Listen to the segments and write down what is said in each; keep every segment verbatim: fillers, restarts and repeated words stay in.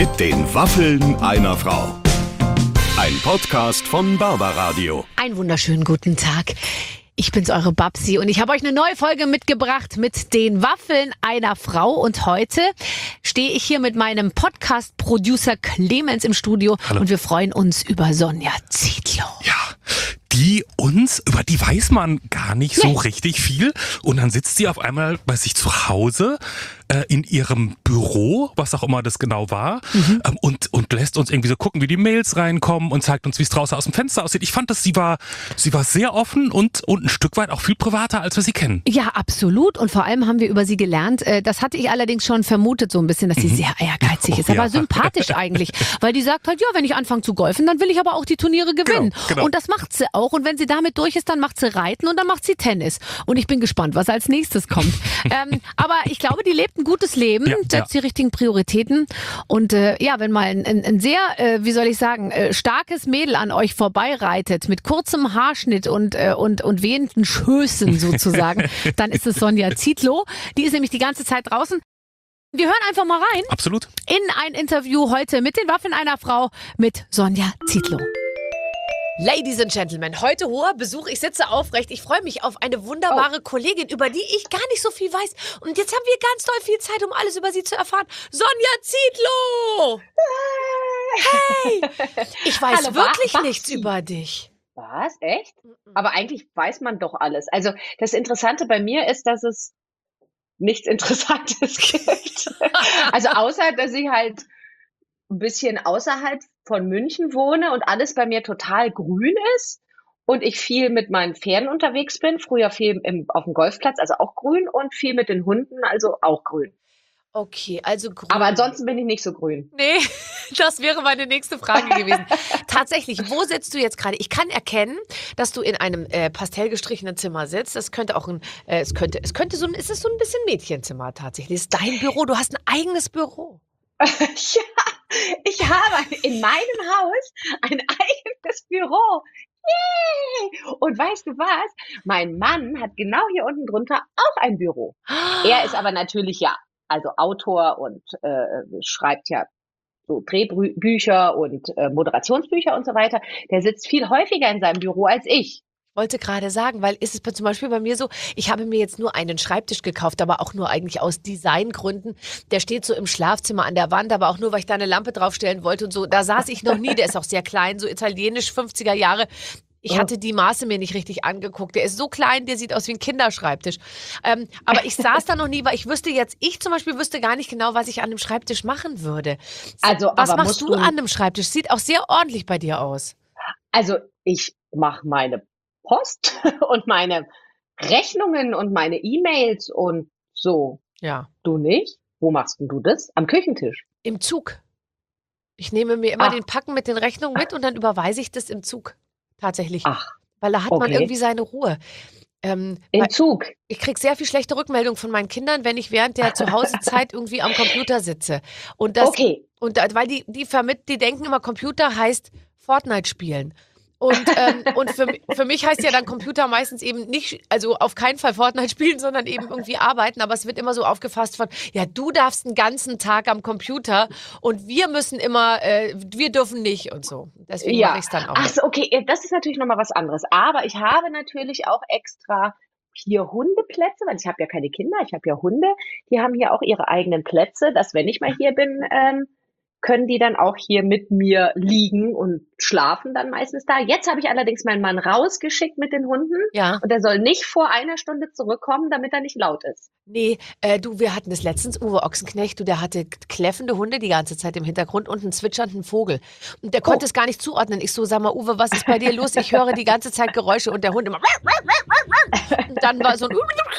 Mit den Waffeln einer Frau. Ein Podcast von Barbaradio. Einen wunderschönen guten Tag. Ich bin's, eure Babsi, und ich habe euch eine neue Folge mitgebracht mit den Waffeln einer Frau. Und heute stehe ich hier mit meinem Podcast-Producer Clemens im Studio. Hallo. Und wir freuen uns über Sonja Zietlow. Ja, die uns, über die weiß man gar nicht so Nee. richtig viel. Und dann sitzt sie auf einmal bei sich zu Hause äh, in ihrem Büro, was auch immer das genau war, Mhm. ähm, und, und lässt uns irgendwie so gucken, wie die Mails reinkommen und zeigt uns, wie es draußen aus dem Fenster aussieht. Ich fand, dass sie war, sie war sehr offen und, und ein Stück weit auch viel privater, als wir sie kennen. Ja, absolut. Und vor allem haben wir über sie gelernt. äh, Das hatte ich allerdings schon vermutet, so ein bisschen, dass sie sehr ehrgeizig Oh, ist. Aber ja. sympathisch eigentlich. Weil die sagt halt, ja, wenn ich anfange zu golfen, dann will ich aber auch die Turniere gewinnen. Genau, genau. Und das macht sie auch. Und wenn sie damit durch ist, dann macht sie Reiten und dann macht sie Tennis. Und ich bin gespannt, was als nächstes kommt. ähm, aber ich glaube, die lebt ein gutes Leben, Ja, setzt ja. die richtigen Prioritäten. Und äh, ja, wenn mal ein, ein, ein sehr, äh, wie soll ich sagen, äh, starkes Mädel an euch vorbeireitet, mit kurzem Haarschnitt und, äh, und, und wehenden Schößen sozusagen, dann ist es Sonja Zietlow. Die ist nämlich die ganze Zeit draußen. Wir hören einfach mal rein Absolut. in ein Interview heute mit den Waffeln einer Frau mit Sonja Zietlow. Ladies and Gentlemen, heute hoher Besuch. Ich sitze aufrecht. Ich freue mich auf eine wunderbare Kollegin, über die ich gar nicht so viel weiß. Und jetzt haben wir ganz doll viel Zeit, um alles über sie zu erfahren. Sonja Zietlow! Hey! Ich weiß Hallo, wirklich Ba- nichts Babsi. über dich. Was? Echt? Aber eigentlich weiß man doch alles. Also das Interessante bei mir ist, dass es nichts Interessantes gibt. Also außer, dass ich halt ein bisschen außerhalb von München wohne und alles bei mir total grün ist und ich viel mit meinen Pferden unterwegs bin. Früher viel im, auf dem Golfplatz, also auch grün, und viel mit den Hunden, also auch grün. Okay, also grün. Aber ansonsten bin ich nicht so grün. Nee, das wäre meine nächste Frage gewesen. Tatsächlich, wo sitzt du jetzt gerade? Ich kann erkennen, dass du in einem äh, pastellgestrichenen Zimmer sitzt. Das könnte auch ein, äh, es könnte, es könnte so ein, ist es so ein bisschen Mädchenzimmer tatsächlich. Das ist dein Büro, du hast ein eigenes Büro. Ja, ich habe in meinem Haus ein eigenes Büro. Yay! Und weißt du was? Mein Mann hat genau hier unten drunter auch ein Büro. Er ist aber natürlich ja, also Autor und äh, schreibt ja so Drehbücher und äh, Moderationsbücher und so weiter. Der sitzt viel häufiger in seinem Büro als ich. Wollte gerade sagen, weil ist es bei- zum Beispiel bei mir so, ich habe mir jetzt nur einen Schreibtisch gekauft, aber auch nur eigentlich aus Designgründen. Der steht so im Schlafzimmer an der Wand, aber auch nur, weil ich da eine Lampe draufstellen wollte und so. Da saß ich noch nie, der ist auch sehr klein, so italienisch, fünfziger Jahre. Ich Oh. hatte die Maße mir nicht richtig angeguckt. Der ist so klein, der sieht aus wie ein Kinderschreibtisch. Ähm, aber ich saß da noch nie, weil ich wüsste jetzt, ich zum Beispiel wüsste gar nicht genau, was ich an dem Schreibtisch machen würde. Also, Was aber machst musst du du- an dem Schreibtisch? Sieht auch sehr ordentlich bei dir aus. Also ich mache meine Post und meine Rechnungen und meine E-Mails und so. Ja. Du nicht? Wo machst denn du das? Am Küchentisch. Im Zug. Ich nehme mir immer Ach. den Packen mit den Rechnungen mit und dann überweise ich das im Zug. Tatsächlich. Ach, Weil da hat man okay. irgendwie seine Ruhe. Ähm, im weil Zug. ich kriege sehr viel schlechte Rückmeldungen von meinen Kindern, wenn ich während der Zuhausezeit irgendwie am Computer sitze. Und das, Okay. und da, weil die, die vermit, die denken immer, Computer heißt Fortnite spielen. Und, ähm, und für, mi- für mich heißt ja dann Computer meistens eben nicht, also auf keinen Fall Fortnite spielen, sondern eben irgendwie arbeiten. Aber es wird immer so aufgefasst von, ja, du darfst den ganzen Tag am Computer und wir müssen immer, äh, wir dürfen nicht und so. Deswegen Ja. mache ich es dann auch. Ach so, okay, ja, das ist natürlich nochmal was anderes. Aber ich habe natürlich auch extra hier Hundeplätze, weil ich habe ja keine Kinder, ich habe ja Hunde. Die haben hier auch ihre eigenen Plätze, dass wenn ich mal hier bin, ähm, können die dann auch hier mit mir liegen und schlafen dann meistens da. Jetzt habe ich allerdings meinen Mann rausgeschickt mit den Hunden Ja. und er soll nicht vor einer Stunde zurückkommen, damit er nicht laut ist. Nee, äh, du, wir hatten das letztens, Uwe Ochsenknecht, du, der hatte kläffende Hunde die ganze Zeit im Hintergrund und einen zwitschernden Vogel. Und der konnte Oh. es gar nicht zuordnen. Ich so, sag mal, Uwe, was ist bei dir los? Ich höre die ganze Zeit Geräusche und der Hund immer. Und dann war so ein,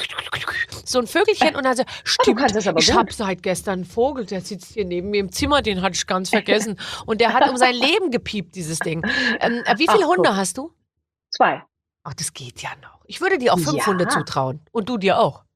so ein Vögelchen und dann so, stimmt, kannst das aber ich gut. habe seit gestern einen Vogel, der sitzt hier neben mir im Zimmer, den hatte ich ganz vergessen. Und der hat um sein Leben gepiept, dieses Ding. Ähm, äh, wie viele Ach, Hunde guck. hast du? Zwei. Ach, das geht ja noch. Ich würde dir auch fünf Ja. Hunde zutrauen. Und du dir auch.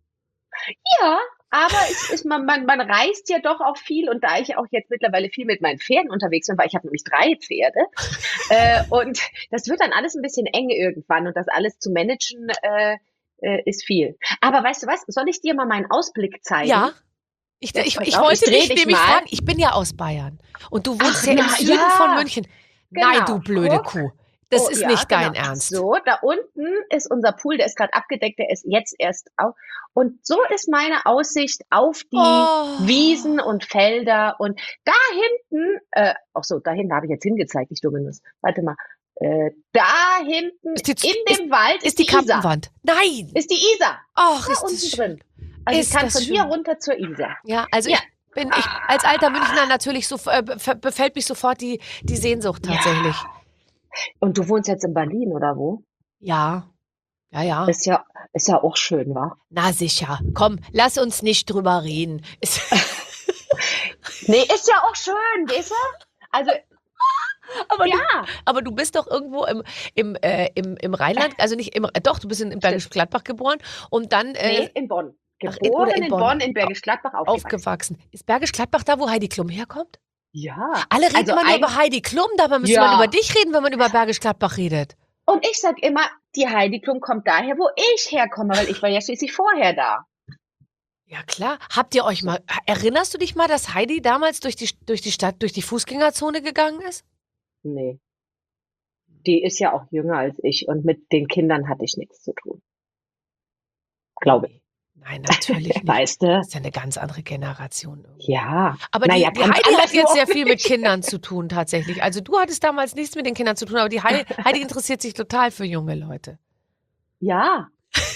Ja, aber es ist, man, man, man reist ja doch auch viel und da ich auch jetzt mittlerweile viel mit meinen Pferden unterwegs bin, weil ich habe nämlich drei Pferde äh, und das wird dann alles ein bisschen eng irgendwann und das alles zu managen äh, äh, ist viel. Aber weißt du was, soll ich dir mal meinen Ausblick zeigen? Ja. Ich, Jetzt ich, pass ich auf, wollte ich dreh dich dich nämlich mal. fragen, ich bin ja aus Bayern und du wohnst Ach, ja im na, Süden ja. von München. Nein, Genau. du blöde Guck. Kuh. Das Oh, ist ja, nicht dein genau. Ernst. So, da unten ist unser Pool, der ist gerade abgedeckt, der ist jetzt erst auf. Und so ist meine Aussicht auf die Oh. Wiesen und Felder. Und da hinten, äh, ach so, da hinten habe ich jetzt hingezeigt, ich dumme Nuss. Warte mal. Äh, da hinten Ist die- in dem Wald ist, Ist die die Isar. Kampenwand? Nein. Ist die Isar. Ach, Da ist unten das schön. drin. Also Ist ich kann das von schön. hier runter zur Isar. Ja, also Ja. ich bin, ich als alter Münchner natürlich so, äh, bef- befällt mich sofort die, die Sehnsucht tatsächlich. Und du wohnst jetzt in Berlin, oder wo? Ja. Ja, ja. Ist ja, ist ja auch schön, wa? Na sicher. Komm, lass uns nicht drüber reden. Ist- Nee, ist ja auch schön, weißt du? Also, aber, ja. du, aber du bist doch irgendwo im, im, äh, im, im Rheinland, also nicht im, äh, doch, du bist in, in Bergisch Gladbach geboren und dann äh, Nee, in Bonn. Ach, Geboren in- oder in, in Bonn, Bonn. in Bergisch Gladbach aufgewachsen. aufgewachsen. Ist Bergisch Gladbach da, wo Heidi Klum herkommt? Ja. Alle reden Also immer nur ein- über Heidi Klum, dabei müsste Ja. man über dich reden, wenn man über Bergisch Gladbach redet. Und ich sag immer, die Heidi Klum kommt daher, wo ich herkomme, weil ich war ja schließlich vorher da. Ja klar. Habt ihr euch mal, erinnerst du dich mal, dass Heidi damals durch die, durch die Stadt, durch die Fußgängerzone gegangen ist? Nee. Die ist ja auch jünger als ich und mit den Kindern hatte ich nichts zu tun. Glaube ich. Nein, natürlich nicht. Weißt du? Das ist ja eine ganz andere Generation. irgendwie. Ja. Aber Naja, die, die ganz Heidi anders hat jetzt nur sehr viel mit nicht. Kindern zu tun, tatsächlich. Also du hattest damals nichts mit den Kindern zu tun, aber die Heidi, Heidi interessiert sich total für junge Leute. Ja.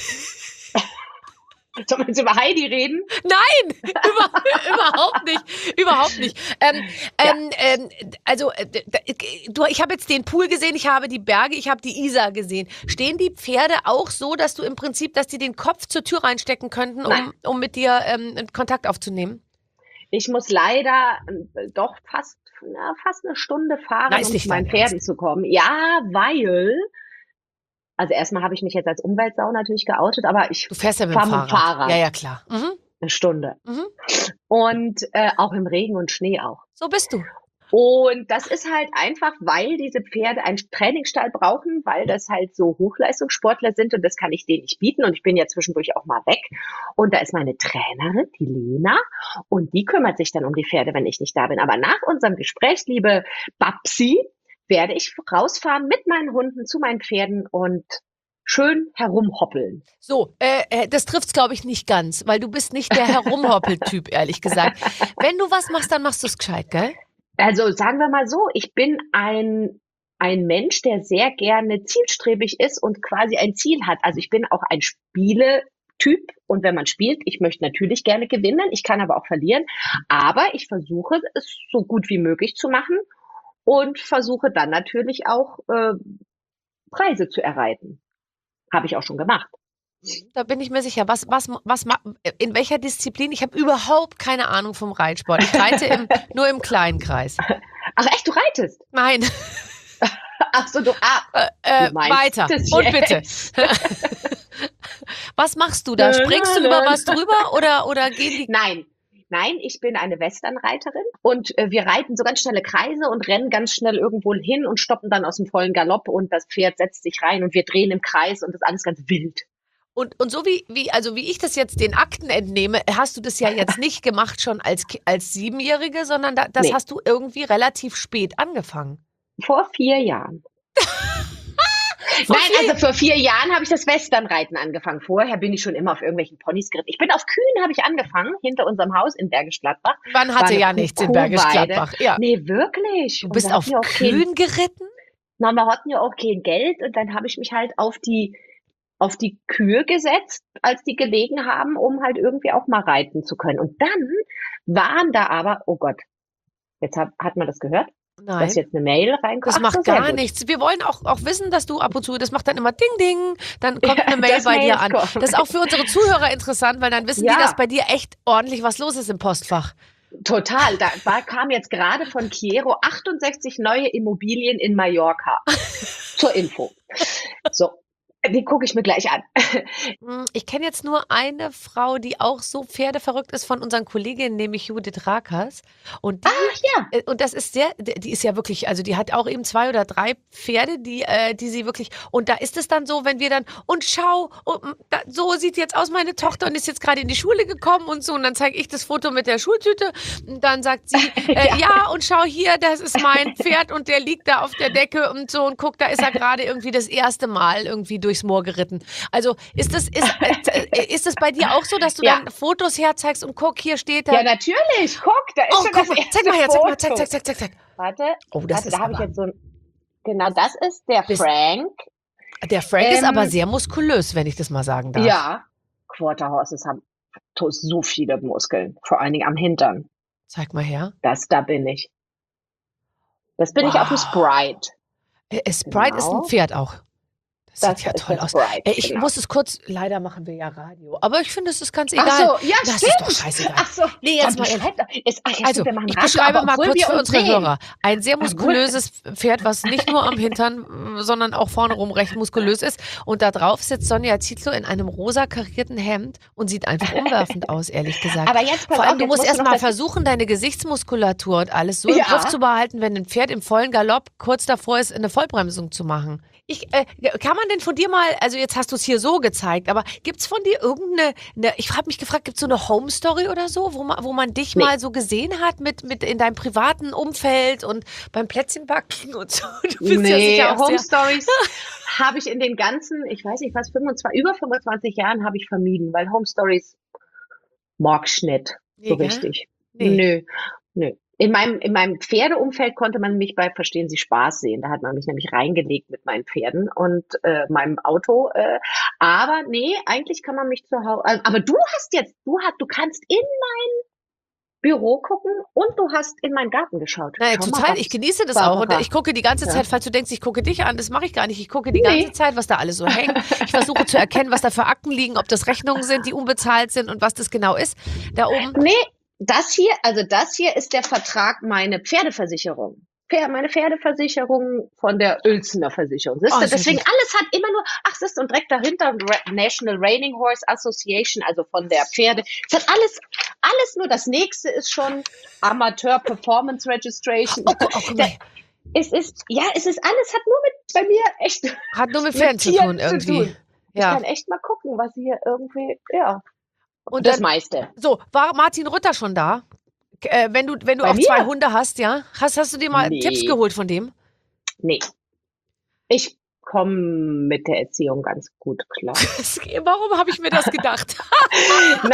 Sollen wir jetzt über Heidi reden? Nein, über, überhaupt nicht, überhaupt nicht. Ähm, ähm, ähm, also, äh, du, ich habe jetzt den Pool gesehen, ich habe die Berge, ich habe die Isar gesehen. Stehen die Pferde auch so, dass du im Prinzip, dass die den Kopf zur Tür reinstecken könnten, um, Nein. um mit dir ähm, Kontakt aufzunehmen? Ich muss leider äh, doch fast, na, fast eine Stunde fahren, Na, ist um nicht zu meinen dein Pferden Ernst. zu kommen. Ja, weil, also erstmal habe ich mich jetzt als Umweltsau natürlich geoutet, aber ich Du fährst ja mit dem fahr Fahrrad. mit dem Fahrrad. Ja, ja, klar. Mhm. eine Stunde. Mhm. Und äh, auch im Regen und Schnee auch. So bist du. Und das ist halt einfach, weil diese Pferde einen Trainingsstall brauchen, weil das halt so Hochleistungssportler sind und das kann ich denen nicht bieten. Und ich bin ja zwischendurch auch mal weg. Und da ist meine Trainerin, die Lena, und die kümmert sich dann um die Pferde, wenn ich nicht da bin. Aber nach unserem Gespräch, liebe Babsi, werde ich rausfahren mit meinen Hunden zu meinen Pferden und schön herumhoppeln. So, äh, äh, das trifft's, glaube ich, nicht ganz, weil du bist nicht der Herumhoppel-Typ, ehrlich gesagt. Wenn du was machst, dann machst du es gescheit, gell? Also sagen wir mal so, ich bin ein, ein Mensch, der sehr gerne zielstrebig ist und quasi ein Ziel hat. Also ich bin auch ein Spieletyp und wenn man spielt, ich möchte natürlich gerne gewinnen, ich kann aber auch verlieren, aber ich versuche es so gut wie möglich zu machen und versuche dann natürlich auch äh, Preise zu erreichen. Habe ich auch schon gemacht. Da bin ich mir sicher. Was, was, was, ma- in welcher Disziplin? Ich habe überhaupt keine Ahnung vom Reitsport. Ich reite im, nur im kleinen Kreis. Ach echt, du reitest? Nein. Ach so, du, ah, Äh, Du meinst weiter. das Und bitte. jetzt? Was machst du da? Springst du über was drüber oder, oder gehen die? Nein, nein, ich bin eine Westernreiterin und äh, wir reiten so ganz schnelle Kreise und rennen ganz schnell irgendwo hin und stoppen dann aus dem vollen Galopp und das Pferd setzt sich rein und wir drehen im Kreis und das ist alles ganz wild. Und, und so wie, wie, also wie ich das jetzt den Akten entnehme, hast du das ja jetzt nicht gemacht schon als, Ki- als Siebenjährige, sondern da, das Nee. hast du irgendwie relativ spät angefangen. Vor vier Jahren. Vor Nein, vier- also vor vier Jahren habe ich das Westernreiten angefangen. Vorher bin ich schon immer auf irgendwelchen Ponys geritten. Ich bin auf Kühen habe ich angefangen, hinter unserem Haus in Bergisch Gladbach. Man hatte eine ja Kuh- nichts in Bergisch Kuhweide. Gladbach. Ja. Nee, wirklich. Du Und bist wir auf hatten ja auch kein- Kühen geritten? Na, wir hatten ja auch kein Geld und dann habe ich mich halt auf die auf die Kühe gesetzt, als die gelegen haben, um halt irgendwie auch mal reiten zu können. Und dann waren da aber, oh Gott, jetzt hat, hat man das gehört, Nein. dass jetzt eine Mail reinkommt. Das Ach macht so, sehr gar gut. nichts. Wir wollen auch, auch wissen, dass du ab und zu, das macht dann immer Ding, Ding, dann kommt Ja, eine Mail dass bei dir Mails an. kommen. Das ist auch für unsere Zuhörer interessant, weil dann wissen Ja. die, dass bei dir echt ordentlich was los ist im Postfach. Total. Da war, kam jetzt gerade von Chiero achtundsechzig neue Immobilien in Mallorca. Zur Info. So. Die gucke ich mir gleich an. Hm, Ich kenne jetzt nur eine Frau, die auch so pferdeverrückt ist von unseren Kolleginnen, nämlich Judith Rakers. Und die, Ach ja. äh, und das ist sehr, die die ist ja wirklich, also die hat auch eben zwei oder drei Pferde, die, äh, die sie wirklich, und da ist es dann so, wenn wir dann, und schau, und, mm, da, so sieht jetzt aus meine Tochter und ist jetzt gerade in die Schule gekommen und so, und dann zeige ich das Foto mit der Schultüte und dann sagt sie, äh, ja. und schau hier, das ist mein Pferd und der liegt da auf der Decke und so, und guck, da ist er gerade irgendwie das erste Mal irgendwie durchs Moor geritten. Also ist das, ist, äh, ist das bei dir auch so, dass du Ja. dann Fotos herzeigst und guck, hier steht er. Ja, natürlich. Guck, da ist oh, schon guck das mal, erste zeig mal her, zeig mal, zeig, Foto. zeig, zeig, zeig, zeig. Warte, Oh, das warte, ist da habe ich aber, jetzt so ein. Genau, das ist der Bist- Frank. der Frank ist ähm, aber sehr muskulös, wenn ich das mal sagen darf. Ja, Quarter Horses haben to- so viele Muskeln, vor allen Dingen am Hintern. Zeig mal her. Das, da bin ich. Das bin ich auf dem Wow. Sprite. Äh, Sprite ist ein Genau. Pferd auch. Das, Das sieht ja ist toll der aus. Sprite, Äh, ich genau. muss es kurz, leider machen wir ja Radio, aber ich finde, es ist ganz Ach egal. so, ja, Das stimmt. ist doch scheißegal. Ach so, Nee, jetzt dann mal ehrlich. beschreib doch- ist, ach, ja, Also, stimmt, wir machen ich Radio, beschreibe aber mal obwohl kurz wir für uns unsere sehen. Hörer. Ein sehr Obwohl- muskulöses Pferd, was nicht nur am Hintern, äh, sondern auch vorne rum recht muskulös ist. Und da drauf sitzt Sonja Zietlow in einem rosa karierten Hemd und sieht einfach umwerfend aus, ehrlich gesagt. Aber jetzt pass Vor allem, auf, du jetzt musst musst du erst noch mal das- versuchen, deine Gesichtsmuskulatur und alles so im Ja. Griff zu behalten, wenn ein Pferd im vollen Galopp kurz davor ist, eine Vollbremsung zu machen. Ich, äh, kann man denn von dir mal, also jetzt hast du es hier so gezeigt, aber gibt es von dir irgendeine, eine, ich habe mich gefragt, gibt es so eine Home Story oder so, wo man, wo man dich Nee. mal so gesehen hat mit, mit in deinem privaten Umfeld und beim Plätzchenbacken und so? Du bist ja Nee, sicher auch Home sehr, Stories habe ich in den ganzen, ich weiß nicht was, fünfundzwanzig, über fünfundzwanzig Jahren habe ich vermieden, weil Home Stories mag ich nicht so Nee, gell? richtig. Nee. Nö, nö. In meinem, in meinem Pferdeumfeld konnte man mich bei Verstehen Sie Spaß sehen. Da hat man mich nämlich reingelegt mit meinen Pferden und äh, meinem Auto. Äh, aber nee, eigentlich kann man mich zu Hause. Aber du hast jetzt, du hast, du kannst in mein Büro gucken und du hast in meinen Garten geschaut. Nein, Schau mal, total. was- Ich genieße das auch. Und Barbara. ich gucke die ganze Ja. Zeit, falls du denkst, ich gucke dich an, das mache ich gar nicht. Ich gucke die Nee. ganze Zeit, was da alles so hängt. Ich versuche zu erkennen, was da für Akten liegen, ob das Rechnungen sind, die unbezahlt sind und was das genau ist. Da oben. Nee, das hier, also das hier ist der Vertrag, meine Pferdeversicherung. Pfer- Meine Pferdeversicherung von der Uelzener Versicherung. Siehst Oh, du? sehr Deswegen gut. alles hat immer nur, ach, siehst du, und direkt dahinter Ra- National Reining Horse Association, also von der Pferde. Es hat alles, alles nur, das nächste ist schon Amateur Performance Registration. Oh, gu- oh, guck mal. Es ist, ja, es ist alles, hat nur mit, bei mir echt Hat nur mit mit Pferden zu Tieren tun zu irgendwie. tun. Ich Ja. kann echt mal gucken, was hier irgendwie, ja, Und das dann, meiste. so, war Martin Rütter schon da? K- Äh, wenn du, wenn du Bei auch zwei mir? Hunde hast, ja? Hast, hast du dir mal Nee. Tipps geholt von dem? Nee. Ich komme mit der Erziehung ganz gut klar. Warum habe ich mir das gedacht? na,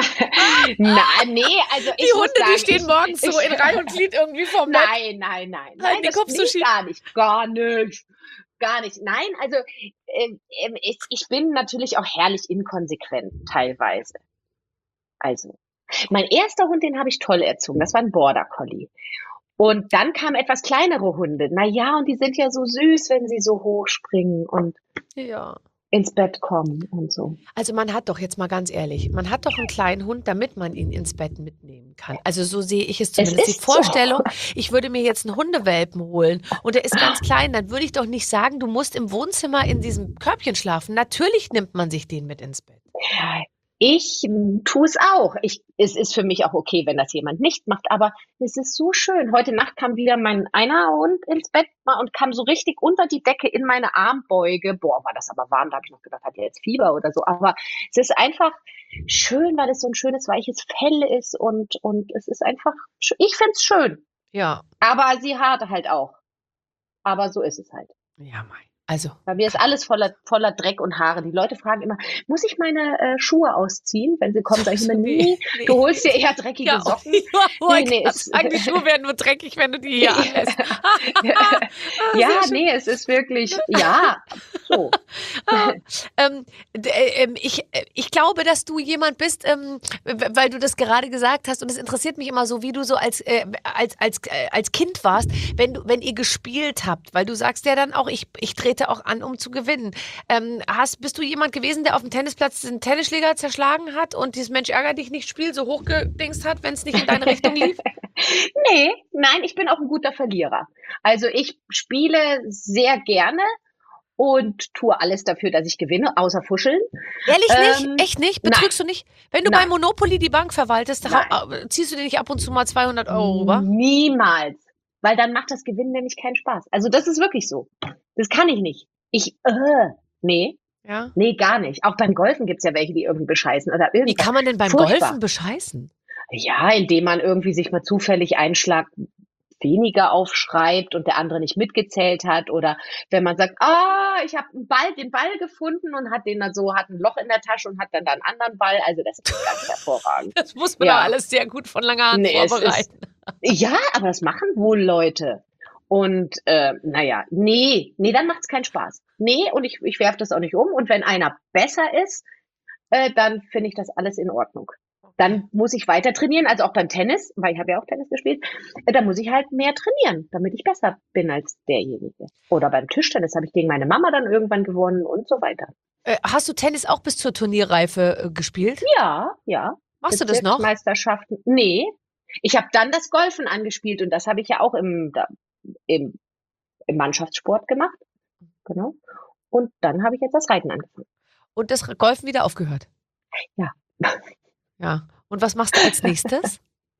na, nee, also ich Die muss Hunde, sagen, die stehen ich, morgens so ich- in Reihe und Glied irgendwie vorm Bett. Nein, nein, nein. Halten Nein, den das Kopf so nicht, schief. gar nicht. Gar nicht. Gar nicht. Nein, also ähm, ähm, ich, ich bin natürlich auch herrlich inkonsequent teilweise. Also, mein erster Hund, den habe ich toll erzogen. Das war ein Border Collie. Und dann kamen etwas kleinere Hunde. Na ja, und die sind ja so süß, wenn sie so hoch springen und Ja. ins Bett kommen und so. Also man hat doch jetzt mal ganz ehrlich, man hat doch einen kleinen Hund, damit man ihn ins Bett mitnehmen kann. Also so sehe ich es zumindest. ist Die so. Vorstellung, ich würde mir jetzt einen Hundewelpen holen und der ist ganz klein, dann würde ich doch nicht sagen, du musst im Wohnzimmer in diesem Körbchen schlafen. Natürlich nimmt man sich den mit ins Bett. Ja, ich mm, tue es auch. Ich, es ist für mich auch okay, wenn das jemand nicht macht, aber es ist so schön. Heute Nacht kam wieder mein einer Hund ins Bett mal und kam so richtig unter die Decke in meine Armbeuge. Boah, war das aber warm. Da habe ich noch gedacht, hat er jetzt Fieber oder so. Aber es ist einfach schön, weil es so ein schönes, weiches Fell ist und, und es ist einfach, sch- ich finde es schön. Ja, Aber sie hart halt auch. Aber so ist es halt. ja, mein. Also, Bei mir ist alles voller, voller Dreck und Haare. Die Leute fragen immer, muss ich meine äh, Schuhe ausziehen, wenn sie kommen? Sag ich immer, nee, nee. du holst dir eher dreckige ja, Socken. ja, wollte Nee, nee, grad es- sagen, die Schuhe werden nur dreckig, wenn du die hier anlässt. ja, nee, es ist wirklich, ja, so. Ähm, d- äh, ähm, ich, äh, ich glaube, dass du jemand bist, ähm, w- weil du das gerade gesagt hast und es interessiert mich immer so, wie du so als, äh, als, als, äh, als Kind warst, wenn, du, wenn ihr gespielt habt, weil du sagst ja dann auch, ich, ich trete auch an, um zu gewinnen. Ähm, hast, bist du jemand gewesen, der auf dem Tennisplatz den Tennisschläger zerschlagen hat und dieses Mensch ärger dich nicht Spiel so hochgedingst hat, wenn es nicht in deine Richtung lief? Nee, nein, ich bin auch ein guter Verlierer. Also ich spiele sehr gerne und tue alles dafür, dass ich gewinne, außer fuscheln. Ehrlich Ähm, nicht? Echt nicht? Betrügst du nicht? Wenn du Nein. bei Monopoly die Bank verwaltest, Nein. hau- äh, ziehst du dir nicht ab und zu mal zweihundert Euro rüber? Niemals. Weil dann macht das Gewinnen nämlich keinen Spaß. Also das ist wirklich so. Das kann ich nicht. Ich, äh, nee, Ja. nee, gar nicht. Auch beim Golfen gibt's ja welche, die irgendwie bescheißen oder Wie irgendwas. kann man denn beim Furchtbar. Golfen bescheißen? Ja, indem man irgendwie sich mal zufällig einen Schlag weniger aufschreibt und der andere nicht mitgezählt hat, oder wenn man sagt, ah, ich habe einen Ball, den Ball gefunden und hat den dann so, hat ein Loch in der Tasche und hat dann da einen anderen Ball. Also das ist ganz hervorragend. Das muss man Ja. doch alles sehr gut von langer Hand Nee, es vorbereiten. Ja, aber das machen wohl Leute. Und äh, naja, nee, nee, dann macht's keinen Spaß. Nee, und ich, ich werfe das auch nicht um. Und wenn einer besser ist, äh, dann finde ich das alles in Ordnung. Dann muss ich weiter trainieren, also auch beim Tennis, weil ich habe ja auch Tennis gespielt, äh, da muss ich halt mehr trainieren, damit ich besser bin als derjenige. Oder beim Tischtennis habe ich gegen meine Mama dann irgendwann gewonnen und so weiter. Äh, hast du Tennis auch bis zur Turnierreife äh, gespielt? Ja, ja. Machst du das noch? Bezirksmeisterschaften. Nee, ich habe dann das Golfen angespielt und das habe ich ja auch im, da, im, im Mannschaftssport gemacht. Genau. Und dann habe ich jetzt das Reiten angefangen. Und das Golfen wieder aufgehört? Ja. Ja. Und was machst du als nächstes?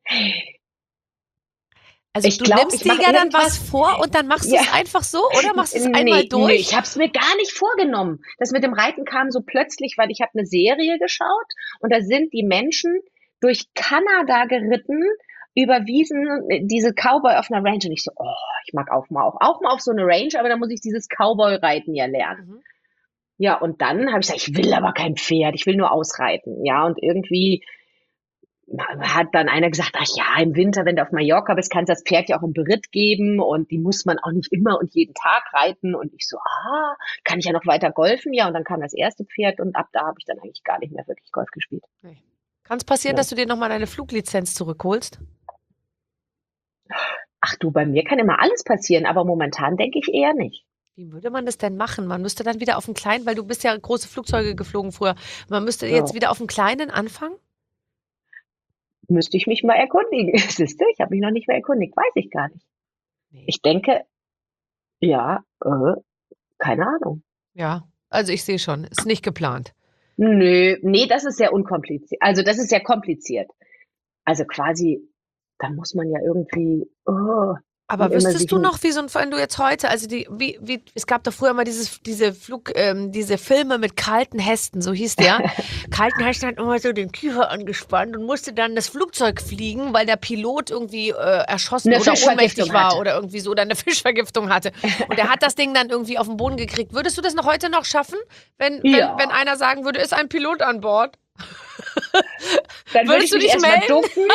Also Ich du glaub, nimmst ich dir mach ja dann irgendwas- was vor und dann machst du Ja. es einfach so oder machst du es Nee, einmal durch? Nee, ich habe es mir gar nicht vorgenommen. Das mit dem Reiten kam so plötzlich, weil ich habe eine Serie geschaut und da sind die Menschen durch Kanada geritten, über Wiesen, diese Cowboy auf einer Range. Und ich so, oh, ich mag auch mal, auch, auch mal auf so eine Range, aber da muss ich dieses Cowboy-Reiten ja lernen. Mhm. Ja, und dann habe ich gesagt, ich will aber kein Pferd, ich will nur ausreiten. Ja, und irgendwie hat dann einer gesagt, ach ja, im Winter, wenn du auf Mallorca bist, kannst du das Pferd ja auch im Beritt geben und die muss man auch nicht immer und jeden Tag reiten. Und ich so, ah, kann ich ja noch weiter golfen? Ja, und dann kam das erste Pferd und ab da habe ich dann eigentlich gar nicht mehr wirklich Golf gespielt. Kann es passieren, Ja. dass du dir nochmal deine Fluglizenz zurückholst? Ach du, bei mir kann immer alles passieren, aber momentan denke ich eher nicht. Wie würde man das denn machen? Man müsste dann wieder auf einen kleinen, weil du bist ja große Flugzeuge geflogen früher. Man müsste Ja. jetzt wieder auf einen kleinen anfangen? Müsste ich mich mal erkundigen. Siehst du, ich habe mich noch nicht mehr erkundigt, weiß ich gar nicht. Nee. Ich denke, ja, äh, keine Ahnung. Ja, also ich sehe schon, ist nicht geplant. Nö, nee, das ist sehr unkompliziert. Also das ist sehr kompliziert. Also quasi, da muss man ja irgendwie, oh, Aber Und immer wüsstest sich du ein- noch, wie so ein, wenn du jetzt heute, also die, wie, wie, es gab doch früher mal dieses, diese Flug, ähm, diese Filme mit Carlton Heston, so hieß der. Carlton Heston hat immer so den Kiefer angespannt und musste dann das Flugzeug fliegen, weil der Pilot irgendwie äh, erschossen Eine oder Fischvergiftung ohnmächtig war hatte. oder irgendwie so oder eine Fischvergiftung hatte. Und er hat das Ding dann irgendwie auf den Boden gekriegt. Würdest du das noch heute noch schaffen, wenn, Ja. wenn, wenn einer sagen würde, ist ein Pilot an Bord? Dann würde Würdest ich du mich dich erstmal melden? ducken.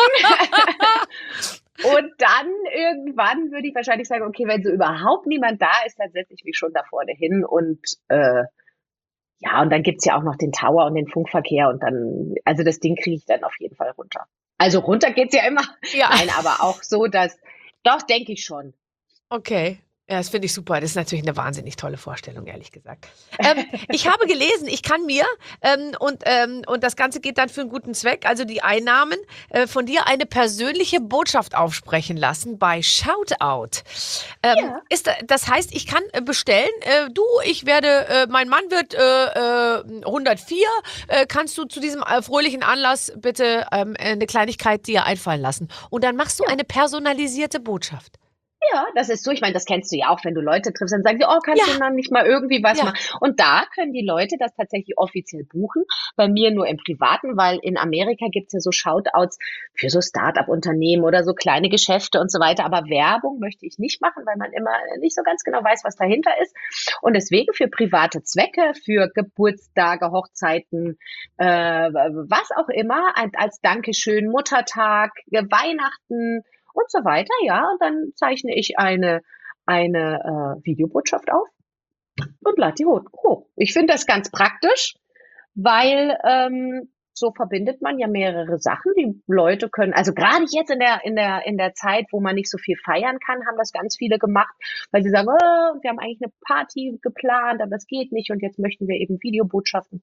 Und dann irgendwann würde ich wahrscheinlich sagen, okay, wenn so überhaupt niemand da ist, dann setze ich mich schon da vorne hin und äh, ja, und dann gibt's ja auch noch den Tower und den Funkverkehr und dann, also das Ding kriege ich dann auf jeden Fall runter. Also runter geht's ja immer. Ja. Nein, aber auch so, dass, doch, denke ich schon. Okay. Ja, das finde ich super. Das ist natürlich eine wahnsinnig tolle Vorstellung, ehrlich gesagt. Ähm, ich habe gelesen, ich kann mir, ähm, und, ähm, und das Ganze geht dann für einen guten Zweck, also die Einnahmen, äh, von dir eine persönliche Botschaft aufsprechen lassen bei Shoutout. Ähm, Ja. ist, da- das heißt, ich kann äh, bestellen, äh, du, ich werde, äh, mein Mann wird äh, äh, hundertvier, äh, kannst du zu diesem äh, fröhlichen Anlass bitte ähm, eine Kleinigkeit dir einfallen lassen. Und dann machst du eine personalisierte Botschaft. Ja, das ist so. Ich meine, das kennst du ja auch, wenn du Leute triffst, dann sagen sie, oh, kannst Ja. du dann nicht mal irgendwie was Ja. machen? Und da können die Leute das tatsächlich offiziell buchen. Bei mir nur im Privaten, weil in Amerika gibt's ja so Shoutouts für so Start-up-Unternehmen oder so kleine Geschäfte und so weiter. Aber Werbung möchte ich nicht machen, weil man immer nicht so ganz genau weiß, was dahinter ist. Und deswegen für private Zwecke, für Geburtstage, Hochzeiten, äh, was auch immer, als als Dankeschön, Muttertag, Weihnachten, und so weiter, ja. Und dann zeichne ich eine, eine äh, Videobotschaft auf und lade die hoch. hoch. Ich finde das ganz praktisch, weil ähm, so verbindet man ja mehrere Sachen. Die Leute können, also gerade jetzt in der in der in der Zeit, wo man nicht so viel feiern kann, haben das ganz viele gemacht, weil sie sagen, oh, wir haben eigentlich eine Party geplant, aber das geht nicht und jetzt möchten wir eben Videobotschaften.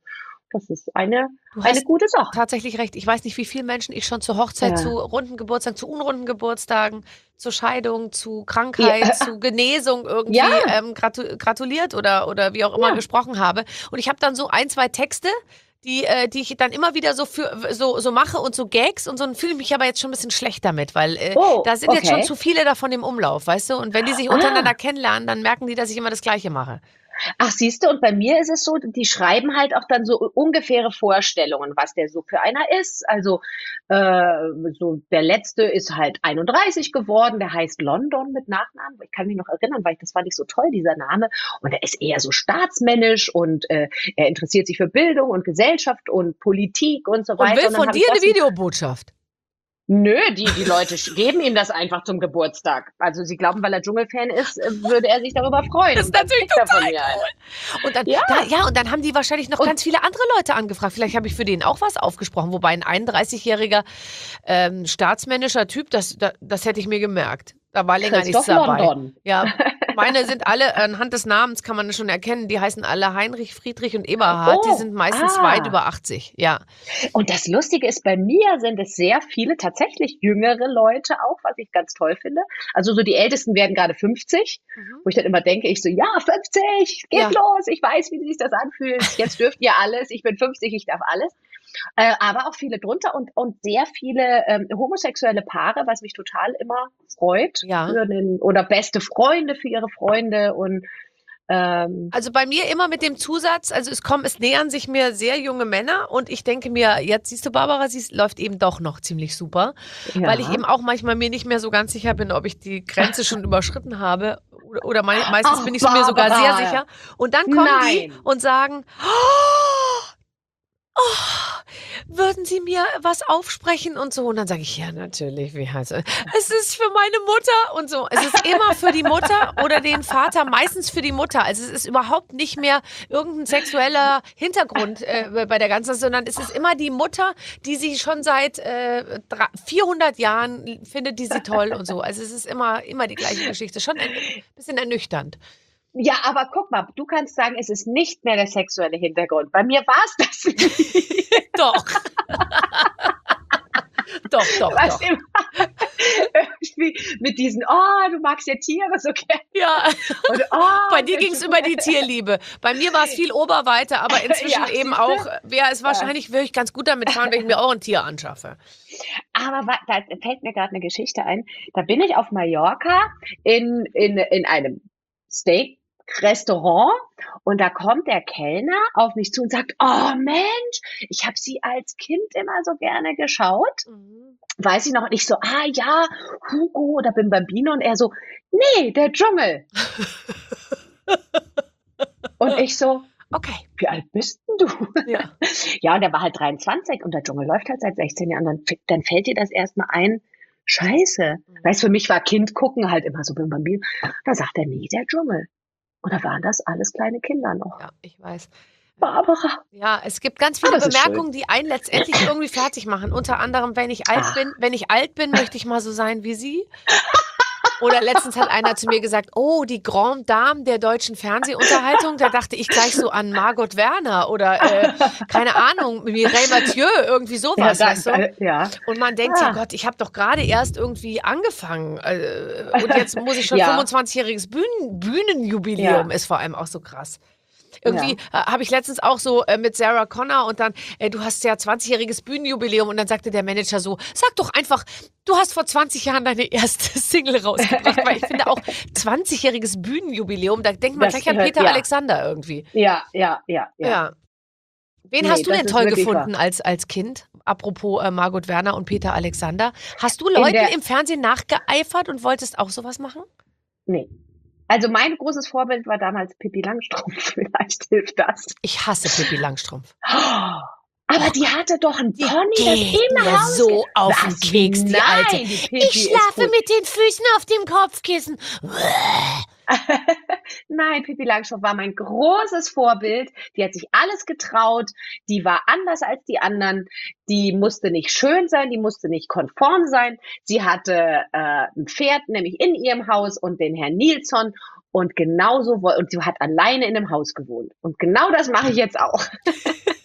das ist eine, Du eine hast gute Sache. tatsächlich recht. Ich weiß nicht, wie viele Menschen ich schon zur Hochzeit, Ja. zu runden Geburtstagen, zu unrunden Geburtstagen, zur Scheidung, zu Ja. Krankheit, zu Genesung irgendwie Ja, ähm, gratu gratuliert oder, oder wie auch immer ja. gesprochen habe. Und ich habe dann so ein, zwei Texte, die, äh, die ich dann immer wieder so für so, so mache und so Gags und so, und fühle mich aber jetzt schon ein bisschen schlecht damit, weil äh, Oh, da sind jetzt schon okay. zu viele davon im Umlauf, weißt du? Und wenn die sich untereinander Ah. kennenlernen, dann merken die, dass ich immer das Gleiche mache. Ach, siehst du, und bei mir ist es so, die schreiben halt auch dann so ungefähre Vorstellungen, was der so für einer ist. Also äh, so der letzte ist halt einunddreißig geworden, der heißt London mit Nachnamen. Ich kann mich noch erinnern, weil ich, das fand ich so toll, dieser Name. Und er ist eher so staatsmännisch und äh, er interessiert sich für Bildung und Gesellschaft und Politik und so Und weiter. will Und dann von habe ich dir eine das Videobotschaft. Nö, die, die Leute sch- geben ihm das einfach zum Geburtstag. Also sie glauben, weil er Dschungelfan ist, äh, würde er sich darüber freuen. Das ist Und dann natürlich kriegt er von total mir eine. Und dann, Ja. da, ja, und dann haben die wahrscheinlich noch Und- ganz viele andere Leute angefragt. Vielleicht habe ich für den auch was aufgesprochen. Wobei ein einunddreißigjähriger ähm, staatsmännischer Typ, das, das, das hätte ich mir gemerkt. Da war länger nichts Christoph dabei. London. Ja, meine sind alle, anhand des Namens kann man schon erkennen, die heißen alle Heinrich, Friedrich und Eberhard. Oh, Die sind meistens ah. weit über achtzig. Ja. Und das Lustige ist, bei mir sind es sehr viele tatsächlich jüngere Leute auch, was ich ganz toll finde. Also so die Ältesten werden gerade fünfzig, Mhm. wo ich dann immer denke, ich so, ja, fünfzig, geht Ja. los, ich weiß, wie sich das anfühlt. Jetzt dürft ihr alles, ich bin fünfzig, ich darf alles. Äh, aber auch viele drunter und, und sehr viele ähm, homosexuelle Paare, was mich total immer freut. Ja. Für den, oder beste Freunde für ihre Freunde und ähm, Also bei mir immer mit dem Zusatz, also es kommen, es nähern sich mir sehr junge Männer und ich denke mir, jetzt siehst du, Barbara, sie läuft eben doch noch ziemlich super, ja. weil ich eben auch manchmal mir nicht mehr so ganz sicher bin, ob ich die Grenze schon überschritten habe oder, oder mei- meistens Ach, bin ich mir sogar sehr Barbara. sicher. Und dann kommen die Nein. und sagen, oh, oh, würden Sie mir was aufsprechen und so? Und dann sage ich, ja, natürlich, wie heißt es? Es ist für meine Mutter und so. Es ist immer für die Mutter oder den Vater, meistens für die Mutter. Also es ist überhaupt nicht mehr irgendein sexueller Hintergrund äh, bei der ganzen, sondern es ist immer die Mutter, die sie schon seit äh, dra- vierhundert Jahren findet, die sie toll und so. Also es ist immer, immer die gleiche Geschichte. Schon ein bisschen ernüchternd. Ja, aber guck mal, du kannst sagen, es ist nicht mehr der sexuelle Hintergrund. Bei mir war es das nicht. Doch. doch, doch, Was doch. immer irgendwie mit diesen, oh, du magst ja Tiere so gerne. Ja. Und, oh, Bei dir ging es über die Tierliebe. Bei mir war es viel Oberweite, aber inzwischen Ja, eben siehste? auch, wäre es wahrscheinlich, würde ich ganz gut damit fahren, wenn ich mir auch ein Tier anschaffe. Aber wa- da fällt mir gerade eine Geschichte ein. Da bin ich auf Mallorca in, in, in einem Steak-Restaurant und da kommt der Kellner auf mich zu und sagt, oh Mensch, ich habe sie als Kind immer so gerne geschaut. Weiß ich noch, und ich so, ah ja, Hugo oder Bim Bambino, und er so, nee, der Dschungel. Und ich so, Okay. wie alt bist denn du? Ja. Ja, und der war halt dreiundzwanzig und der Dschungel läuft halt seit sechzehn Jahren. Dann, f- dann fällt dir das erstmal ein, scheiße. Weißt du, für mich war Kind gucken halt immer so Bim Bambino. Da sagt er, nee, der Dschungel. Und da waren das alles kleine Kinder noch. Ja, ich weiß. Barbara. Ja, es gibt ganz viele Ah, das ist Bemerkungen, die einen letztendlich irgendwie fertig machen. Unter anderem, wenn ich alt Ach. bin, wenn ich alt bin, möchte ich mal so sein wie Sie. Oder letztens hat einer zu mir gesagt, oh, die Grande Dame der deutschen Fernsehunterhaltung. Da dachte ich gleich so an Margot Werner oder, äh, keine Ahnung, Mireille Mathieu, irgendwie sowas, ja, weißt du? äh, ja. Und man denkt, ja Ah. Gott, ich habe doch gerade erst irgendwie angefangen. Äh, und jetzt muss ich schon Ja. fünfundzwanzigjähriges Bühnen, Bühnenjubiläum, Ja. ist vor allem auch so krass. Irgendwie Ja. äh, habe ich letztens auch so äh, mit Sarah Connor und dann, äh, du hast ja zwanzigjähriges Bühnenjubiläum und dann sagte der Manager so, sag doch einfach, du hast vor zwanzig Jahren deine erste Single rausgebracht, weil ich finde auch zwanzigjähriges Bühnenjubiläum, da denkt man Das gleich an gehört- Peter ja. Alexander irgendwie. Ja, ja, ja, Ja. ja. Wen Nee, hast du das denn ist toll wirklich gefunden als, als Kind? Apropos äh, Margot Werner und Peter Alexander. Hast du Leuten der- im Fernsehen nachgeeifert und wolltest auch sowas machen? Nee. Also mein großes Vorbild war damals Pippi Langstrumpf. Vielleicht hilft das. Ich hasse Pippi Langstrumpf. Aber die hatte doch einen Pony, das geht im mir Haus so ge- auf den Was? Keks, die Nein, Alte. die Pippi Ich ist schlafe gut. mit den Füßen auf dem Kopfkissen. Nein, Pippi Langstrumpf war mein großes Vorbild. Die hat sich alles getraut. Die war anders als die anderen. Die musste nicht schön sein, die musste nicht konform sein. Sie hatte äh, ein Pferd, nämlich in ihrem Haus, und den Herrn Nilsson. Und genauso, wo- und sie hat alleine in einem Haus gewohnt. Und genau das mache ich jetzt auch.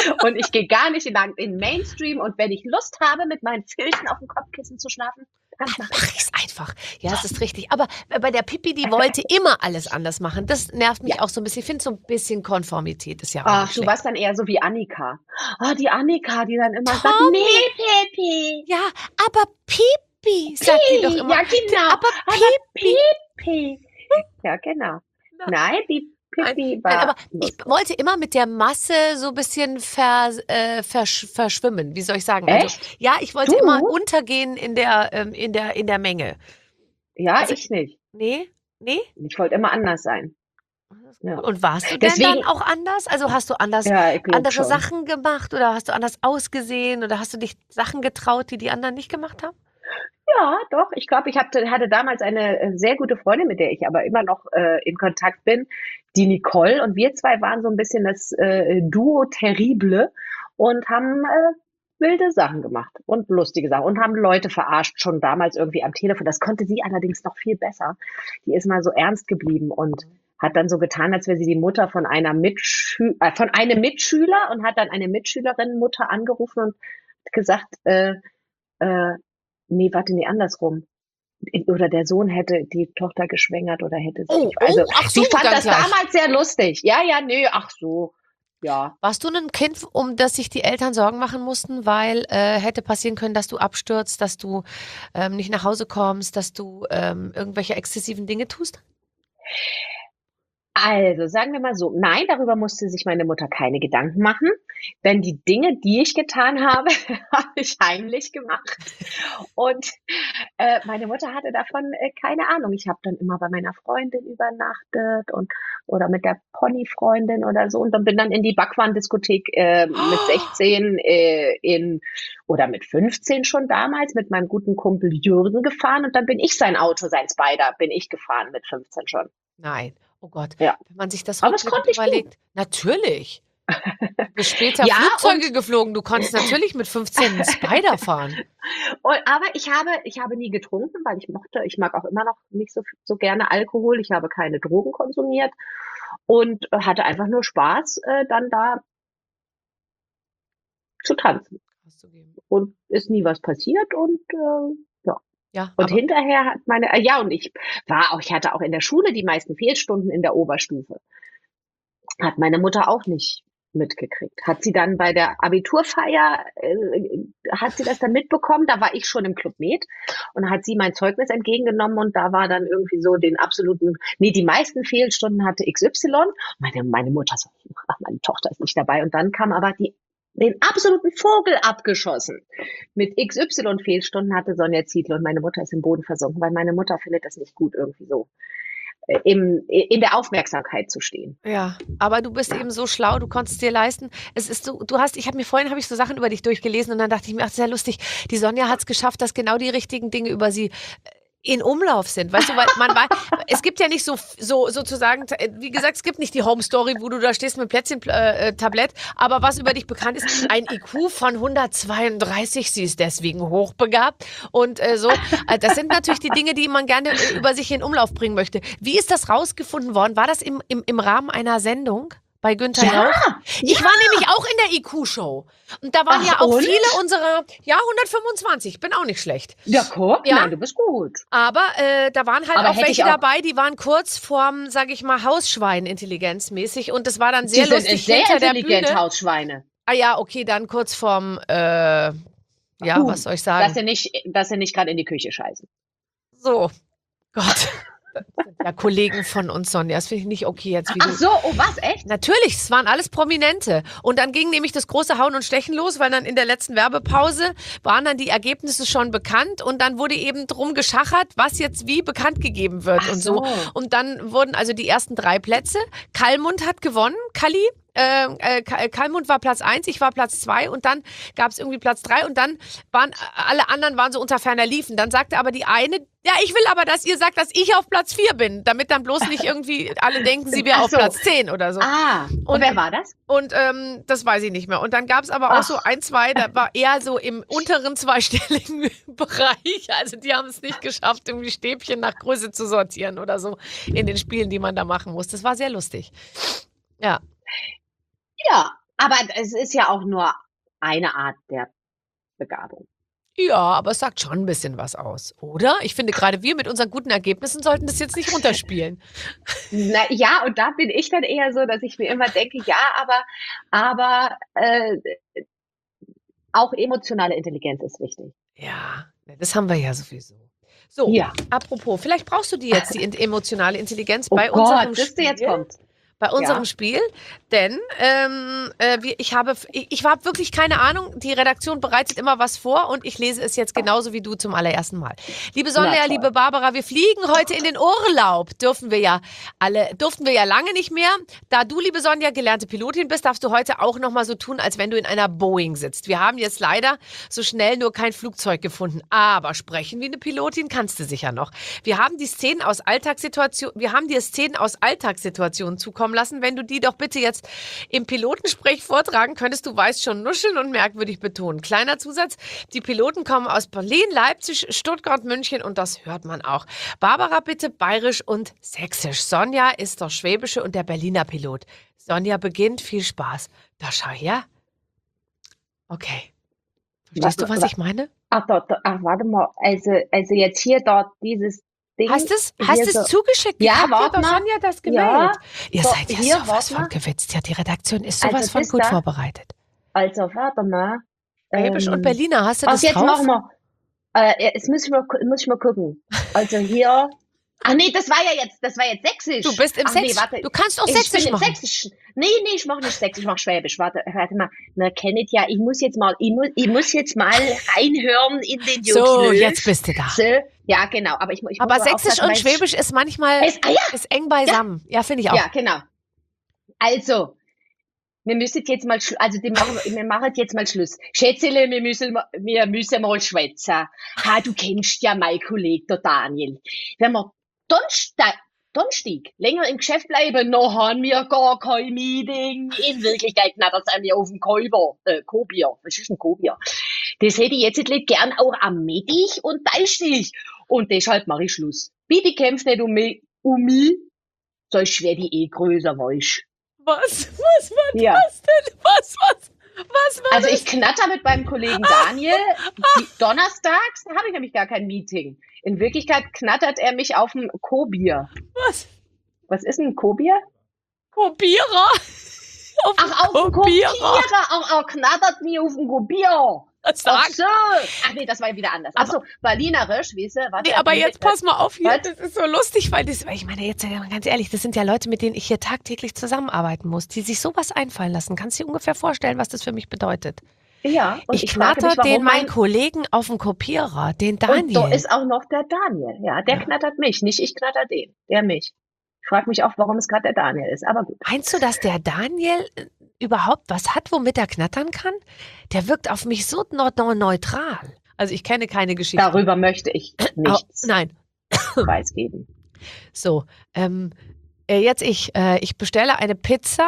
Und ich gehe gar nicht in den Mainstream. Und wenn ich Lust habe, mit meinen Filzen auf dem Kopfkissen zu schlafen, dann Dann mach mache ich es einfach. Ja, das ist richtig. Aber bei der Pippi, die wollte immer alles anders machen. Das nervt mich Ja. auch so ein bisschen. Ich finde so ein bisschen Konformität ist ja auch Ach, nicht du schlecht. warst dann eher so wie Annika. Ah, die Annika, die dann immer sagt, Tommy. nee, Pippi. Ja, aber Pippi, sagt die doch immer. Ja, genau. Aber Aber Pippi. Pippi. Ja, genau. Na. Nein, die Pippi Nein, war. aber ich wollte immer mit der Masse so ein bisschen ver, äh, versch, verschwimmen. Wie soll ich sagen? Also, Echt? ja, ich wollte Du? immer untergehen in der, ähm, in der, in der Menge. Ja, Also- ich nicht. Nee? Nee? Ich wollte immer anders sein. Ja. Und warst du denn Deswegen- dann auch anders? Also hast du anders Ja, ich glaub andere schon. Sachen gemacht oder hast du anders ausgesehen oder hast du dich Sachen getraut, die die anderen nicht gemacht haben? Ja, doch. Ich glaube, ich hatte, hatte damals eine äh, sehr gute Freundin, mit der ich aber immer noch äh, in Kontakt bin, die Nicole. Und wir zwei waren so ein bisschen das äh, Duo Terrible und haben äh, wilde Sachen gemacht und lustige Sachen und haben Leute verarscht, schon damals irgendwie am Telefon. Das konnte sie allerdings noch viel besser. Die ist mal so ernst geblieben und hat dann so getan, als wäre sie die Mutter von einer Mitschü äh, von einem Mitschüler und hat dann eine Mitschülerin Mutter angerufen und gesagt, äh, äh, nee, warte, nee, andersrum. Oder der Sohn hätte die Tochter geschwängert oder hätte sie. Oh, also, oh, ach so, sie fand dann das gleich. damals sehr lustig. Ja, ja, nee, ach so. Ja. Warst du ein Kind, um das sich die Eltern Sorgen machen mussten, weil äh, hätte passieren können, dass du abstürzt, dass du ähm, nicht nach Hause kommst, dass du ähm, irgendwelche exzessiven Dinge tust? Also, sagen wir mal so, nein, darüber musste sich meine Mutter keine Gedanken machen. Denn die Dinge, die ich getan habe, habe ich heimlich gemacht. Und äh, meine Mutter hatte davon äh, keine Ahnung. Ich habe dann immer bei meiner Freundin übernachtet und oder mit der Pony-Freundin oder so. Und dann bin dann in die Backwaren-Diskothek äh, mit sechzehn äh, in oder mit fünfzehn schon damals mit meinem guten Kumpel Jürgen gefahren. Und dann bin ich sein Auto, sein Spider, bin ich gefahren mit fünfzehn schon. Nein. Oh Gott. Ja. Wenn man sich das Aber das rückblickend konnte ich gut. überlegt. Natürlich. Du bist später Ja, Flugzeuge geflogen. Du konntest natürlich mit fünfzehn einen Spider fahren. Und, aber ich habe, ich habe nie getrunken, weil ich mochte, ich mag auch immer noch nicht so, so gerne Alkohol. Ich habe keine Drogen konsumiert und äh, hatte einfach nur Spaß, äh, dann da zu tanzen. Und ist nie was passiert und äh, ja. Ja, Und aber hinterher hat meine, äh, ja, und ich war auch, ich hatte auch in der Schule die meisten Fehlstunden in der Oberstufe. Hat meine Mutter auch nicht mitgekriegt. Hat sie dann bei der Abiturfeier, äh, hat sie das dann mitbekommen, da war ich schon im Club Med und hat sie mein Zeugnis entgegengenommen und da war dann irgendwie so den absoluten, nee, die meisten Fehlstunden hatte X Y. Meine, meine Mutter so, ach, meine Tochter ist nicht dabei und dann kam aber die den absoluten Vogel abgeschossen. Mit X Y Fehlstunden hatte Sonja Zietlow und meine Mutter ist im Boden versunken, weil meine Mutter findet das nicht gut, irgendwie so äh, im, in der Aufmerksamkeit zu stehen. ja, aber du bist eben so schlau, du konntest dir leisten. Es ist so, du hast, ich habe mir vorhin habe ich so Sachen über dich durchgelesen und dann dachte ich mir, ach, sehr lustig. Die Sonja hat es geschafft, dass genau die richtigen Dinge über sie in Umlauf sind, weißt du, weil man weiß, es gibt ja nicht so, so sozusagen, wie gesagt, es gibt nicht die Home Story, wo du da stehst mit Plätzchen-Tablett, aber was über dich bekannt ist, ein I Q von hundertzweiunddreißig, sie ist deswegen hochbegabt und äh, so. Äh, das sind natürlich die Dinge, die man gerne äh, über sich in Umlauf bringen möchte. Wie ist das rausgefunden worden? War das im, im, im Rahmen einer Sendung? Bei Günther Ja, Jauch? Ich war nämlich auch in der I Q-Show. Und da waren Ach, ja auch und? viele unserer, ja, hundertfünfundzwanzig, bin auch nicht schlecht. Ja, guck, Ja. nein, du bist gut. Aber äh, da waren halt Aber auch hätte welche ich auch- dabei, die waren kurz vorm, sag ich mal, Hausschwein intelligenzmäßig. Und das war dann sehr Die sind lustig sehr hinter der intelligent, Bühne. Hausschweine. Ah ja, okay, dann kurz vorm, äh, ja, Huhn, was soll ich Dass sagen? sie nicht, dass sie nicht gerade in die Küche scheißen. So, Gott. Das sind ja Kollegen von uns, Sonja. Das finde ich nicht okay jetzt. Wie Ach du so, oh was, echt? Natürlich, es waren alles Prominente. Und dann ging nämlich das große Hauen und Stechen los, weil dann in der letzten Werbepause waren dann die Ergebnisse schon bekannt und dann wurde eben drum geschachert, was jetzt wie bekannt gegeben wird Ach und so. so. Und dann wurden also die ersten drei Plätze. Kallmund hat gewonnen, Kalli. Äh, äh, Ka- Kallmund war Platz eins, ich war Platz zwei und dann gab es irgendwie Platz drei und dann waren alle anderen waren so unter ferner Liefen. Dann sagte aber die eine, ja, ich will aber, dass ihr sagt, dass ich auf Platz vier bin, damit dann bloß nicht irgendwie alle denken, sie wäre Ach auf so. Platz zehn oder so. Ah, und, Und- wer war das? Und ähm, das weiß ich nicht mehr. Und dann gab es aber auch Ach. so ein, zwei, da war eher so im unteren zweistelligen Bereich. Also die haben es nicht geschafft, irgendwie Stäbchen nach Größe zu sortieren oder so in den Spielen, die man da machen muss. Das war sehr lustig. Ja. Ja, aber es ist ja auch nur eine Art der Begabung. Ja, aber es sagt schon ein bisschen was aus, oder? Ich finde, gerade wir mit unseren guten Ergebnissen sollten das jetzt nicht runterspielen. Na ja, und da bin ich dann eher so, dass ich mir immer denke, ja, aber, aber äh, auch emotionale Intelligenz ist wichtig. Ja, das haben wir ja sowieso. So, Ja. apropos, vielleicht brauchst du die jetzt, die in- emotionale Intelligenz Oh bei Gott, unserem das Spiel. jetzt kommt. Bei unserem Ja. Spiel, denn ähm, äh, wir, ich habe ich, ich habe wirklich keine Ahnung, die Redaktion bereitet immer was vor und ich lese es jetzt genauso wie du zum allerersten Mal. Liebe Sonja, Na toll. liebe Barbara, wir fliegen heute in den Urlaub. Dürfen wir ja alle, durften wir ja lange nicht mehr. Da du, liebe Sonja, gelernte Pilotin bist, darfst du heute auch noch mal so tun, als wenn du in einer Boeing sitzt. Wir haben jetzt leider so schnell nur kein Flugzeug gefunden, aber sprechen wie eine Pilotin kannst du sicher noch. Wir haben die Szenen aus Alltagssituationen, wir haben dir Szenen aus Alltagssituationen zukommen lassen. Wenn du die doch bitte jetzt im Pilotensprech vortragen könntest, du weißt schon, nuscheln und merkwürdig betonen. Kleiner Zusatz, die Piloten kommen aus Berlin, Leipzig, Stuttgart, München und das hört man auch. Barbara bitte bayerisch und sächsisch. Sonja ist der schwäbische und der Berliner Pilot. Sonja beginnt, viel Spaß. Da schau her. Okay. Verstehst du, was ich meine? Ach, da, da, ach, warte mal, also, also jetzt hier dort dieses Ding. Hast du es hier hast du's so- zugeschickt? Ja, Habt ihr warte doch mal. Sonja das Ja, gemeldet? Ihr so, seid ja hier, sowas warte von mal. gewitzt. Ja, die Redaktion ist sowas Also von das gut da- vorbereitet. Also, warte mal. Schwäbisch ähm, und Berliner, hast du Ach, das jetzt drauf? machen wir. Äh, jetzt muss ich mal, gu- muss ich mal gucken. Also hier. Ach nee, das war ja jetzt, das war jetzt Sächsisch. Du bist im Ach nee, Sächsisch. warte. Du kannst auch Ich Sächsisch bin im machen. Sächsisch. Nee, nee, ich mache nicht Sächsisch, ich mache Schwäbisch. Warte, warte mal. Na, kennt ja, ich muss jetzt mal, ich muss, ich muss jetzt mal reinhören in den So, Jokes. jetzt bist du da. So, ja, genau. Aber ich, ich Aber muss mal Sächsisch aufpassen, und weil- Schwäbisch ist manchmal Es, ah ja, ist eng beisammen. Ja, finde ich auch. ja, genau. Also, wir müssen jetzt mal, schlu- also die machen, wir machen jetzt mal Schluss. Schätzele, wir müssen, ma- wir müssen mal schwätzen. Ha, du kennst ja meinen Kollegen, der Daniel. Wenn wir Donnerstag, Donnerstag länger im Geschäft bleiben, noch haben wir gar kein Meeting. In Wirklichkeit knattert es an mir auf dem Kolber, äh, Kobier. Was ist ein Kobier? Das hätte ich jetzt nicht gern auch am Mittag und Dienstag. Und deshalb mache ich Schluss. Bitte kämpft nicht um mich, um mich, sonst werde ich eh größer, weißt. Was? Was war Ja. das denn? Was, was? Was war Also das? ich knatter mit meinem Kollegen Daniel. Die, donnerstags habe ich nämlich gar kein Meeting. In Wirklichkeit knattert er mich auf dem Kobier. Was? Was ist ein Kobier? Kopierer? Auf dem Ach, auf dem Kopierer. Kopierer. Ach, er knattert mich auf dem Kobier. Ach Sag. so. Ach nee, das war ja wieder anders. Ach so, Berlinerisch, weißt du? Warte, Nee, aber jetzt pass mal auf hier. Was? Das ist so lustig, weil das, weil ich meine, jetzt ja mal ganz ehrlich, das sind ja Leute, mit denen ich hier tagtäglich zusammenarbeiten muss, die sich sowas einfallen lassen. Kannst du dir ungefähr vorstellen, was das für mich bedeutet? Ja, und ich ich, frage knatter mich, warum den meinen mein... Kollegen auf dem Kopierer, den Und da Daniel. ist auch noch der Daniel. Ja, der Ja. knattert mich. Nicht ich knatter den. Der mich. Ich frage mich auch, warum es gerade der Daniel ist. Aber gut. Meinst du, dass der Daniel äh, überhaupt was hat, womit er knattern kann? Der wirkt auf mich so neu- neu- neutral. Also ich kenne keine Geschichte. Darüber möchte ich Au, nichts nein. preisgeben. So, ähm, äh, jetzt ich. Äh, ich bestelle eine Pizza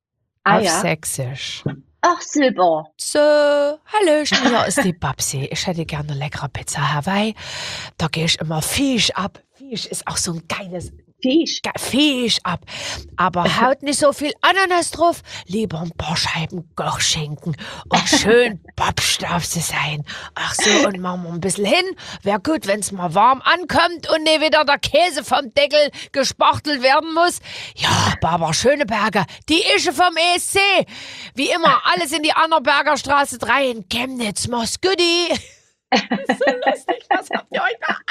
Ah auf ja. Sächsisch. Ach, super. So, Hallöchen, hier ist die Babsi. Ich hätte gerne eine leckere Pizza Hawaii. Da gehe ich immer Fisch ab. Fisch ist auch so ein geiles Fisch. Ge- Fisch ab. Aber haut nicht so viel Ananas drauf. Lieber ein paar Scheiben Kochschinken. Und schön babsch darf sie sein. Ach so, und machen wir ein bisschen hin. Wäre gut, wenn es mal warm ankommt und nicht wieder der Käse vom Deckel gespachtelt werden muss. Ja, Barbara Schöneberger, die Ische vom E S C. Wie immer, alles in die Annerberger Straße drei in Chemnitz. Mach's guti. Das ist so lustig. Was habt ihr euch da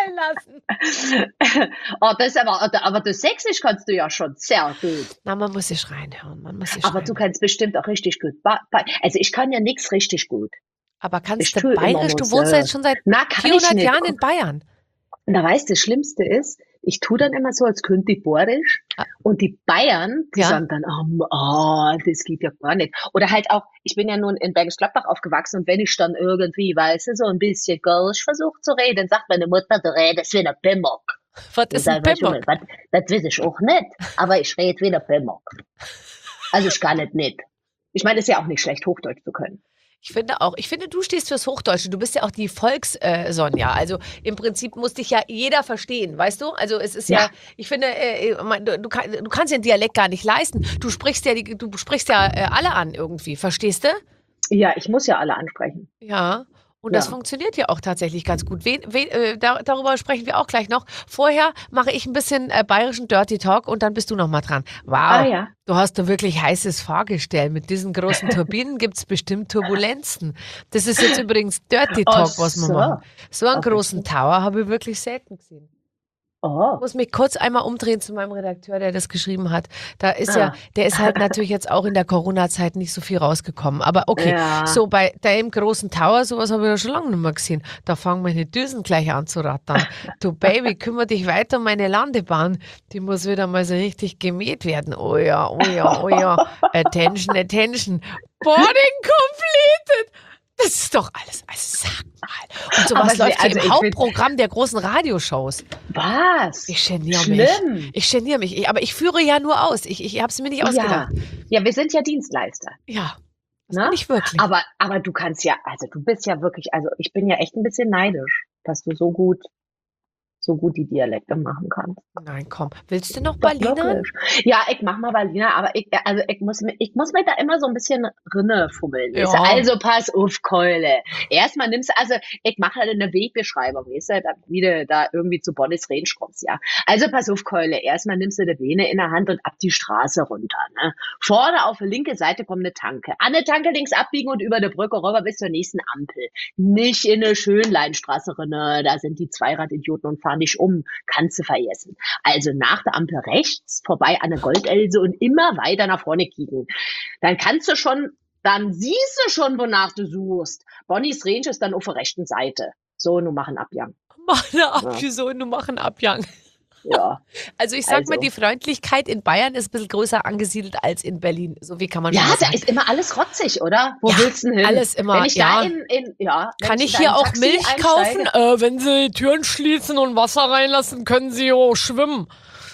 einfallen lassen? Oh, das aber, aber das Sächsisch kannst du ja schon sehr gut. Na, man muss sich reinhören. Man muss sich Aber reinhören. du kannst bestimmt auch richtig gut. Ba ba also ich kann ja nichts richtig gut. Aber Ich kannst du tue immer Bayerisch? nur Du wohnst so. ja jetzt schon seit Na, kann ich vierhundert nicht. Jahren in Bayern. Und da weißt du, das Schlimmste ist, ich tue dann immer so, als könnte ich Borisch. Ah. Und die Bayern, die Ja. sagen dann, oh, oh, das geht ja gar nicht. Oder halt auch, ich bin ja nun in Bergisch Gladbach aufgewachsen und wenn ich dann irgendwie, weißt du, so ein bisschen Gölsch versuche zu reden, sagt meine Mutter, du redest wie ein Pimmock. Was Ich ist ein sag, Pimmock? Das, das weiß ich auch nicht, aber ich rede wie ein Pimmock. Also ich kann es nicht. Ich meine, es ist ja auch nicht schlecht, Hochdeutsch zu können. Ich finde auch, ich finde, du stehst fürs Hochdeutsche. Du bist ja auch die Volks-Sonja. Also im Prinzip muss dich ja jeder verstehen, weißt du? Also es ist ja, Ja. ich finde, äh, man- du, du, kann, du kannst den Dialekt gar nicht leisten. Du sprichst ja, die, du sprichst ja äh, alle an irgendwie, verstehst du? Ja, ich muss ja alle ansprechen. Ja. Und das Ja. funktioniert ja auch tatsächlich ganz gut. Wen, wen, äh, da, darüber sprechen wir auch gleich noch. Vorher mache ich ein bisschen äh, bayerischen Dirty Talk und dann bist du noch mal dran. Wow, Ah ja. du hast da wirklich heißes Fahrgestell. Mit diesen großen Turbinen gibt es bestimmt Turbulenzen. Das ist jetzt übrigens Dirty Ach Talk, was wir so. machen. So einen Okay. großen Tower habe ich wirklich selten gesehen. Oh. Ich muss mich kurz einmal umdrehen zu meinem Redakteur, der das geschrieben hat. Da ist ja, Ah. der ist halt natürlich jetzt auch in der Corona-Zeit nicht so viel rausgekommen. Aber okay, Ja. so bei dem großen Tower, sowas habe ich ja schon lange nicht mehr gesehen. Da fangen meine Düsen gleich an zu rattern. Du Baby, kümmere dich weiter um meine Landebahn. Die muss wieder mal so richtig gemäht werden. Oh ja, oh ja, oh ja. Attention, attention. Boarding completed. Das ist doch alles. Also sag mal. Und sowas Aber läuft also hier ich im will- Hauptprogramm der großen Radioshows. Was? Ich geniere mich. Schlimm. Ich geniere mich. Ich, aber ich führe ja nur aus. Ich, ich habe es mir nicht Ja. ausgedacht. Ja, wir sind ja Dienstleister. Ja, das Ne? bin ich wirklich. Aber, aber du kannst ja, also du bist ja wirklich, also ich bin ja echt ein bisschen neidisch, dass du so gut, so gut die Dialekte machen kannst. Nein, komm. Willst du noch Doch, Berliner? wirklich. Ja, ich mach mal Berliner, aber ich, also ich muss, mir- ich muss mir da immer so ein bisschen rinne fummeln. Ja. Weißt du? Also pass auf, Keule. Erstmal nimmst du, also ich mache halt eine Wegbeschreibung, weißt du, da, wie du da irgendwie zu Bonnis Range kommst, ja. Also pass auf, Keule. Erstmal nimmst du die Vene in der Hand und ab die Straße runter, ne. Vorne auf der linken Seite kommt eine Tanke. An der Tanke links abbiegen und über die Brücke rüber bis zur nächsten Ampel. Nicht in eine Schönleinstraße rinne, da sind die Zweiradidioten und fahren nicht um. Kannst du vergessen. Also nach der Ampel rechts, vorbei an der Goldelse und immer weiter nach vorne kicken. Dann kannst du schon, dann siehst du schon, wonach du suchst. Bonnies Range ist dann auf der rechten Seite. So, nun machen Abjang. Mach eine Abwieso und du mach einen Abjang. Ja. Also ich sag Also. mal, die Freundlichkeit in Bayern ist ein bisschen größer angesiedelt als in Berlin. So wie kann man Ja, schon mal da sagen. ist immer alles rotzig, oder? Wo Ja, willst du denn hin? alles immer, Wenn ich ja. da in, in ja. wenn Kann ich da hier in auch Taxi Milch einsteige- kaufen? Äh, wenn Sie die Türen schließen und Wasser reinlassen, können Sie auch schwimmen.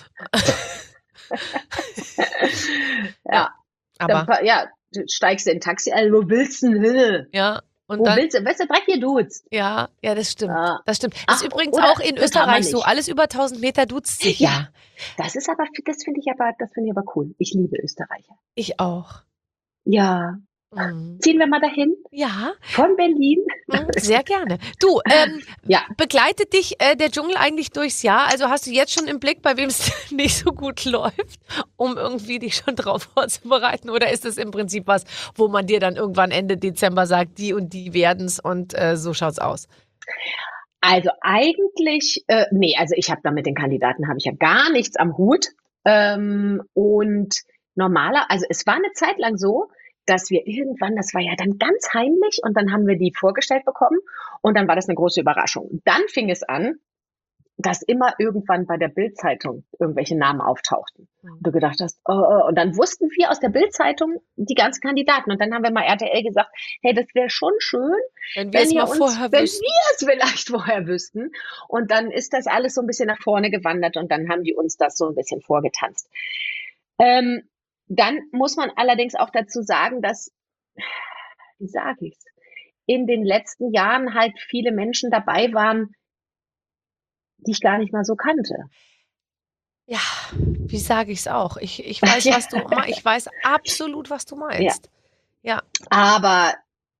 Ja. Aber, Dann, pa- ja, du steigst in ein Taxi, also wo willst du denn hin? ja. Und Wo dann, willst du? Weißt du, Dreck hier duzt. ja, ja, das stimmt. Ja. Das stimmt. Ach, ist übrigens oder- auch in das haben wir Österreich so. nicht. Alles über tausend Meter duzt sich ja. Ja. Das ist aber, das finde ich aber, das finde ich aber cool. Ich liebe Österreicher. Ich auch. Ja. Mhm. Ziehen wir mal dahin? Ja, Von Berlin? mhm, sehr gerne. Du, ähm, Ja. begleitet dich äh, der Dschungel eigentlich durchs Jahr? Also hast du jetzt schon im Blick, bei wem es nicht so gut läuft, um irgendwie dich schon drauf vorzubereiten? Oder ist es im Prinzip was, wo man dir dann irgendwann Ende Dezember sagt, die und die werden's und äh, so schaut's aus? Also eigentlich, äh, nee, also ich habe da mit den Kandidaten habe ich ja gar nichts am Hut. Ähm, und normaler, also es war eine Zeit lang so, dass wir irgendwann, das war ja dann ganz heimlich und dann haben wir die vorgestellt bekommen und dann war das eine große Überraschung. Dann fing es an, dass immer irgendwann bei der Bild-Zeitung irgendwelche Namen auftauchten. Und du gedacht hast, oh, oh. Und dann wussten wir aus der Bild-Zeitung die ganzen Kandidaten. Und dann haben wir mal R T L gesagt, hey, das wäre schon schön, Wenn wir wenn es ihr mal uns, vorher wenn wüssten. wir es vielleicht vorher wüssten. Und dann ist das alles so ein bisschen nach vorne gewandert und dann haben die uns das so ein bisschen vorgetanzt. Ähm, dann muss man allerdings auch dazu sagen, dass, wie sage ich's, in den letzten Jahren halt viele Menschen dabei waren, die ich gar nicht mal so kannte. Ja, wie sage ich es auch? Ich, ich weiß, Ja. was du meinst. Ich weiß absolut, was du meinst. Ja. Aber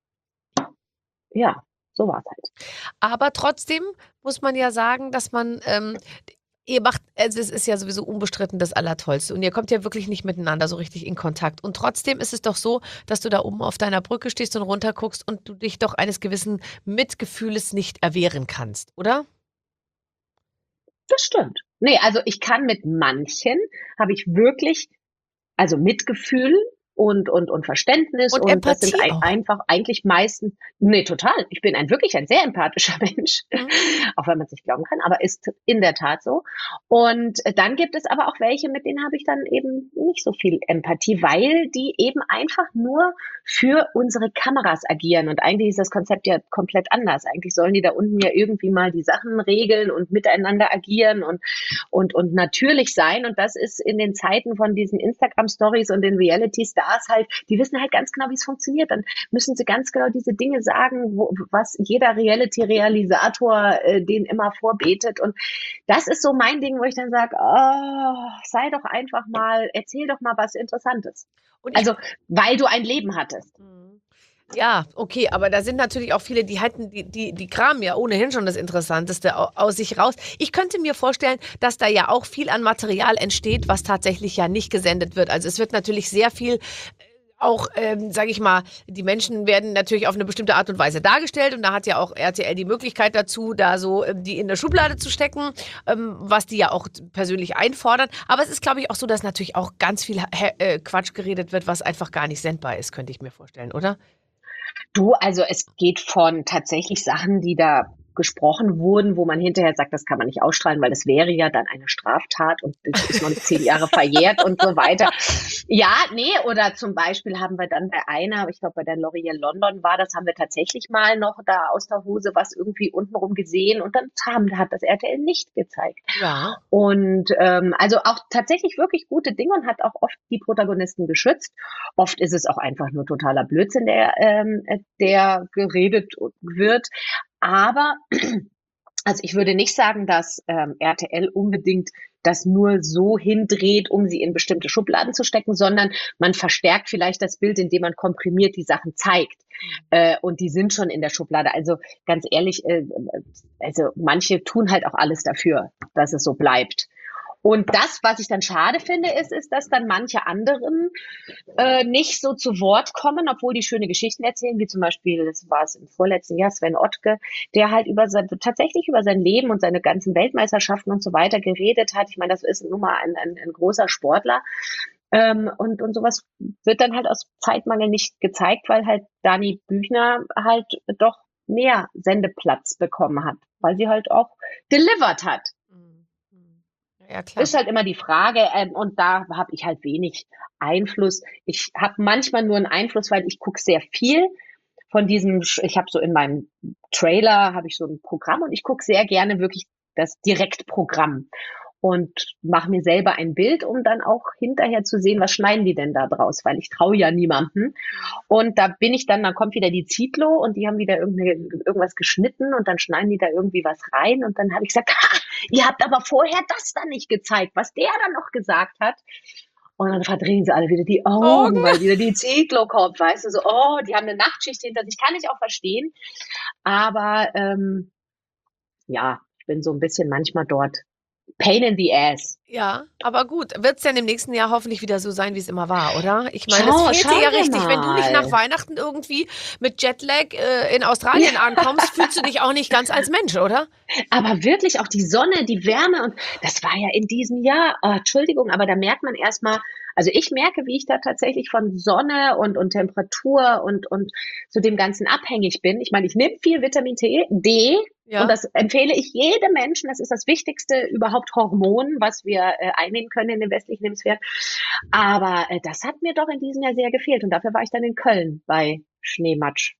ja, so war es halt. Aber trotzdem muss man ja sagen, dass man, ähm, ihr macht, also es ist ja sowieso unbestritten das Allertollste und ihr kommt ja wirklich nicht miteinander so richtig in Kontakt. Und trotzdem ist es doch so, dass du da oben auf deiner Brücke stehst und runter guckst und du dich doch eines gewissen Mitgefühles nicht erwehren kannst, oder? Das stimmt. Nee, also ich kann mit manchen, habe ich wirklich, also Mitgefühl und, und, und Verständnis Und und das sind Empathie ein, auch. einfach eigentlich meistens, nee, total. Ich bin ein wirklich ein sehr empathischer Mensch, Mhm. auch wenn man es nicht glauben kann, aber ist in der Tat so. Und dann gibt es aber auch welche, mit denen habe ich dann eben nicht so viel Empathie, weil die eben einfach nur für unsere Kameras agieren. Und eigentlich ist das Konzept ja komplett anders. Eigentlich sollen die da unten ja irgendwie mal die Sachen regeln und miteinander agieren und, und, und natürlich sein. Und das ist in den Zeiten von diesen Instagram-Stories und den Reality-Stars Stars halt, die wissen halt ganz genau, wie es funktioniert. Dann müssen sie ganz genau diese Dinge sagen, wo, was jeder Reality-Realisator äh, denen immer vorbetet. Und das ist so mein Ding, wo ich dann sage, oh, sei doch einfach mal, erzähl doch mal was Interessantes. Und ich, Also, weil du ein Leben hattest. ja, okay, aber da sind natürlich auch viele, die halten, die, die, die kramen ja ohnehin schon das Interessanteste au- aus sich raus. Ich könnte mir vorstellen, dass da ja auch viel an Material entsteht, was tatsächlich ja nicht gesendet wird. Also es wird natürlich sehr viel äh, auch, ähm, sage ich mal, die Menschen werden natürlich auf eine bestimmte Art und Weise dargestellt und da hat ja auch R T L die Möglichkeit dazu, da so ähm, die in der Schublade zu stecken, ähm, was die ja auch persönlich einfordern. Aber es ist, glaube ich, auch so, dass natürlich auch ganz viel äh, äh, Quatsch geredet wird, was einfach gar nicht sendbar ist, könnte ich mir vorstellen, oder? Du, also es geht von tatsächlich Sachen, die da gesprochen wurden, wo man hinterher sagt, das kann man nicht ausstrahlen, weil das wäre ja dann eine Straftat und das ist noch nicht zehn Jahre verjährt und so weiter. Ja, nee, oder zum Beispiel haben wir dann bei einer, ich glaube bei der L'Oreal London war das, haben wir tatsächlich mal noch da aus der Hose was irgendwie untenrum gesehen und dann haben, hat das R T L nicht gezeigt. Ja. Und ähm, also auch tatsächlich wirklich gute Dinge und hat auch oft die Protagonisten geschützt. Oft ist es auch einfach nur totaler Blödsinn, der, ähm, der geredet wird. Aber also ich würde nicht sagen, dass ähm, R T L unbedingt das nur so hindreht, um sie in bestimmte Schubladen zu stecken, sondern man verstärkt vielleicht das Bild, indem man komprimiert die Sachen zeigt. Äh, und die sind schon in der Schublade. Also ganz ehrlich, äh, also manche tun halt auch alles dafür, dass es so bleibt. Und das, was ich dann schade finde, ist, ist, dass dann manche anderen äh, nicht so zu Wort kommen, obwohl die schöne Geschichten erzählen, wie zum Beispiel, das war es im vorletzten Jahr, Sven Ottke, der halt über sein, tatsächlich über sein Leben und seine ganzen Weltmeisterschaften und so weiter geredet hat. Ich meine, das ist nun mal ein, ein, ein großer Sportler. Ähm, und, und sowas wird dann halt aus Zeitmangel nicht gezeigt, weil halt Dani Büchner halt doch mehr Sendeplatz bekommen hat, weil sie halt auch delivered hat. Ja, klar. Ist halt immer die Frage, ähm, und da habe ich halt wenig Einfluss. Ich habe manchmal nur einen Einfluss, weil ich gucke sehr viel von diesem, ich habe so in meinem Trailer, habe ich so ein Programm und ich gucke sehr gerne wirklich das Direktprogramm und mache mir selber ein Bild, um dann auch hinterher zu sehen, was schneiden die denn da draus, weil ich traue ja niemandem. Und da bin ich dann, dann kommt wieder die Zitlo und die haben wieder irgendeine, irgendwas geschnitten und dann schneiden die da irgendwie was rein und dann habe ich gesagt, ha, ihr habt aber vorher das dann nicht gezeigt, was der dann noch gesagt hat. Und dann verdrehen sie alle wieder die Augen, Augen. weil wieder die Zitlo kommt, weißt du, so, oh, die haben eine Nachtschicht hinter sich, kann ich auch verstehen. Aber ähm, ja, ich bin so ein bisschen manchmal dort pain in the ass. Ja, aber gut, wird es denn im nächsten Jahr hoffentlich wieder so sein, wie es immer war, oder? Ich meine, Schau- es fehlt dir ja schauen wir richtig, wenn du nicht mal. nach Weihnachten irgendwie mit Jetlag äh, in Australien ankommst, fühlst du dich auch nicht ganz als Mensch, oder? Aber wirklich auch die Sonne, die Wärme und das war ja in diesem Jahr, oh, Entschuldigung, aber da merkt man erstmal, also ich merke, wie ich da tatsächlich von Sonne und, und Temperatur und, und zu dem Ganzen abhängig bin. Ich meine, ich nehme viel Vitamin T, D Ja. und das empfehle ich jedem Menschen. Das ist das wichtigste überhaupt Hormon, was wir äh, einnehmen können in den westlichen Hemisphären. Aber äh, das hat mir doch in diesem Jahr sehr gefehlt und dafür war ich dann in Köln bei Schneematsch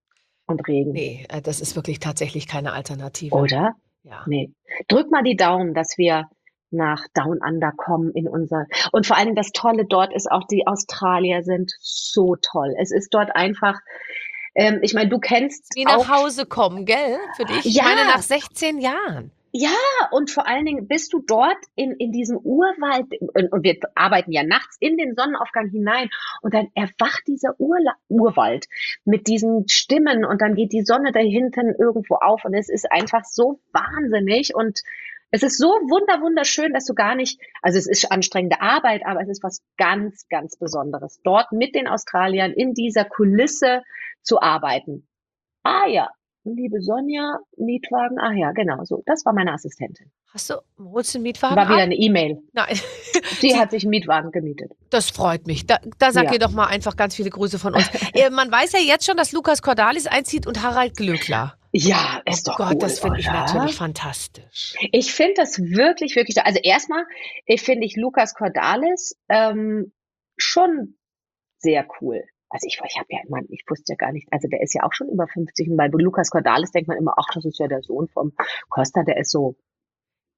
und Regen. Nee, äh, das ist wirklich tatsächlich keine Alternative. Oder? Ja. Nee. Drück mal die Daumen, dass wir nach Down Under kommen in unser, und vor allem das Tolle dort ist auch, die Australier sind so toll. Es ist dort einfach, ähm, ich meine, du kennst Wie auch, nach Hause kommen, gell? Für dich? Ich Ja. meine, nach sechzehn Jahren. ja, und vor allen Dingen bist du dort in, in diesem Urwald, und, und wir arbeiten ja nachts in den Sonnenaufgang hinein und dann erwacht dieser Urla Urwald mit diesen Stimmen und dann geht die Sonne da hinten irgendwo auf und es ist einfach so wahnsinnig und es ist so wunder wunderschön, dass du gar nicht, also es ist anstrengende Arbeit, aber es ist was ganz, ganz Besonderes, dort mit den Australiern in dieser Kulisse zu arbeiten. Ah ja, liebe Sonja, Mietwagen, ah ja, genau, so, das war meine Assistentin. Hast du, holst du einen Mietwagen War wieder ab? eine E-Mail. Nein, Sie hat sich einen Mietwagen gemietet. das freut mich. Da, da sag Ja. ihr doch mal einfach ganz viele Grüße von uns. äh, man weiß ja jetzt schon, dass Lukas Cordalis einzieht und Harald Glöckler. Ja, ist Oh doch Gott, cool, das finde ich oder? natürlich fantastisch. Ich finde das wirklich, wirklich, also erstmal ich finde ich Lukas Cordalis ähm, schon sehr cool. Also ich, ich habe ja immer, ich wusste ja gar nicht, also der ist ja auch schon über fünfzig und bei Lukas Cordalis denkt man immer, ach, das ist ja der Sohn vom Costa, der ist so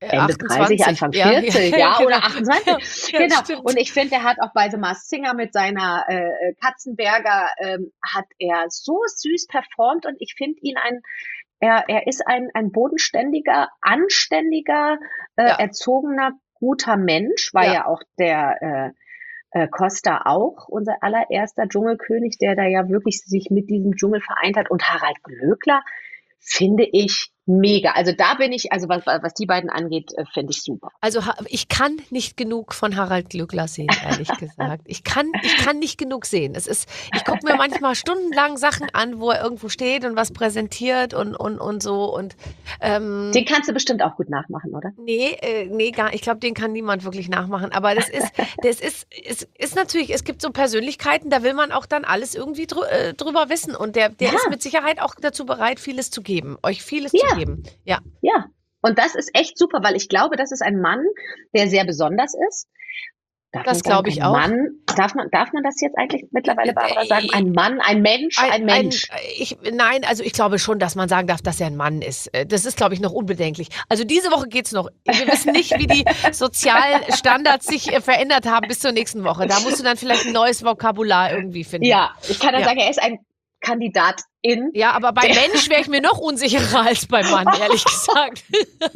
Ende dreißig, Anfang vierzig, ja, ja, genau. oder achtundzwanzig. Ja, genau. stimmt. Und ich finde, er hat auch bei The Masked Singer mit seiner äh, Katzenberger, ähm, hat er so süß performt und ich finde ihn ein, er, er ist ein, ein bodenständiger, anständiger, äh, Ja. erzogener, guter Mensch, war Ja. ja auch der äh, äh, Costa auch, unser allererster Dschungelkönig, der da ja wirklich sich mit diesem Dschungel vereint hat. Und Harald Glöckler finde ich mega. Also da bin ich, also was, was die beiden angeht, äh, finde ich super. Also ha- ich kann nicht genug von Harald Glöckler sehen, ehrlich gesagt. Ich kann, ich kann nicht genug sehen. Es ist, ich gucke mir manchmal stundenlang Sachen an, wo er irgendwo steht und was präsentiert und, und, und so. Und ähm, Den kannst du bestimmt auch gut nachmachen, oder? Nee, äh, nee, gar, ich glaube, den kann niemand wirklich nachmachen. Aber das ist, das ist, es ist natürlich, es gibt so Persönlichkeiten, da will man auch dann alles irgendwie drü äh, drüber wissen. Und der, der Ja. ist mit Sicherheit auch dazu bereit, vieles zu geben, euch vieles Ja. zu geben. Ja. Ja. Und das ist echt super, weil ich glaube, das ist ein Mann, der sehr besonders ist. Darf Das man sagen, glaube ich ein auch. Mann, darf man, darf man das jetzt eigentlich mittlerweile, Barbara, sagen? Ein Mann, ein Mensch, ein, Mensch. Ein, ich, nein, also ich glaube schon, dass man sagen darf, dass er ein Mann ist. Das ist, glaube ich, noch unbedenklich. Also diese Woche geht's noch. Wir wissen nicht, wie die Sozialstandards sich äh, verändert haben bis zur nächsten Woche. Da musst du dann vielleicht ein neues Vokabular irgendwie finden. Ja, ich kann dann Ja. sagen, er ist ein Kandidat in. Ja, aber beim Mensch wäre ich mir noch unsicherer als beim Mann, ehrlich gesagt.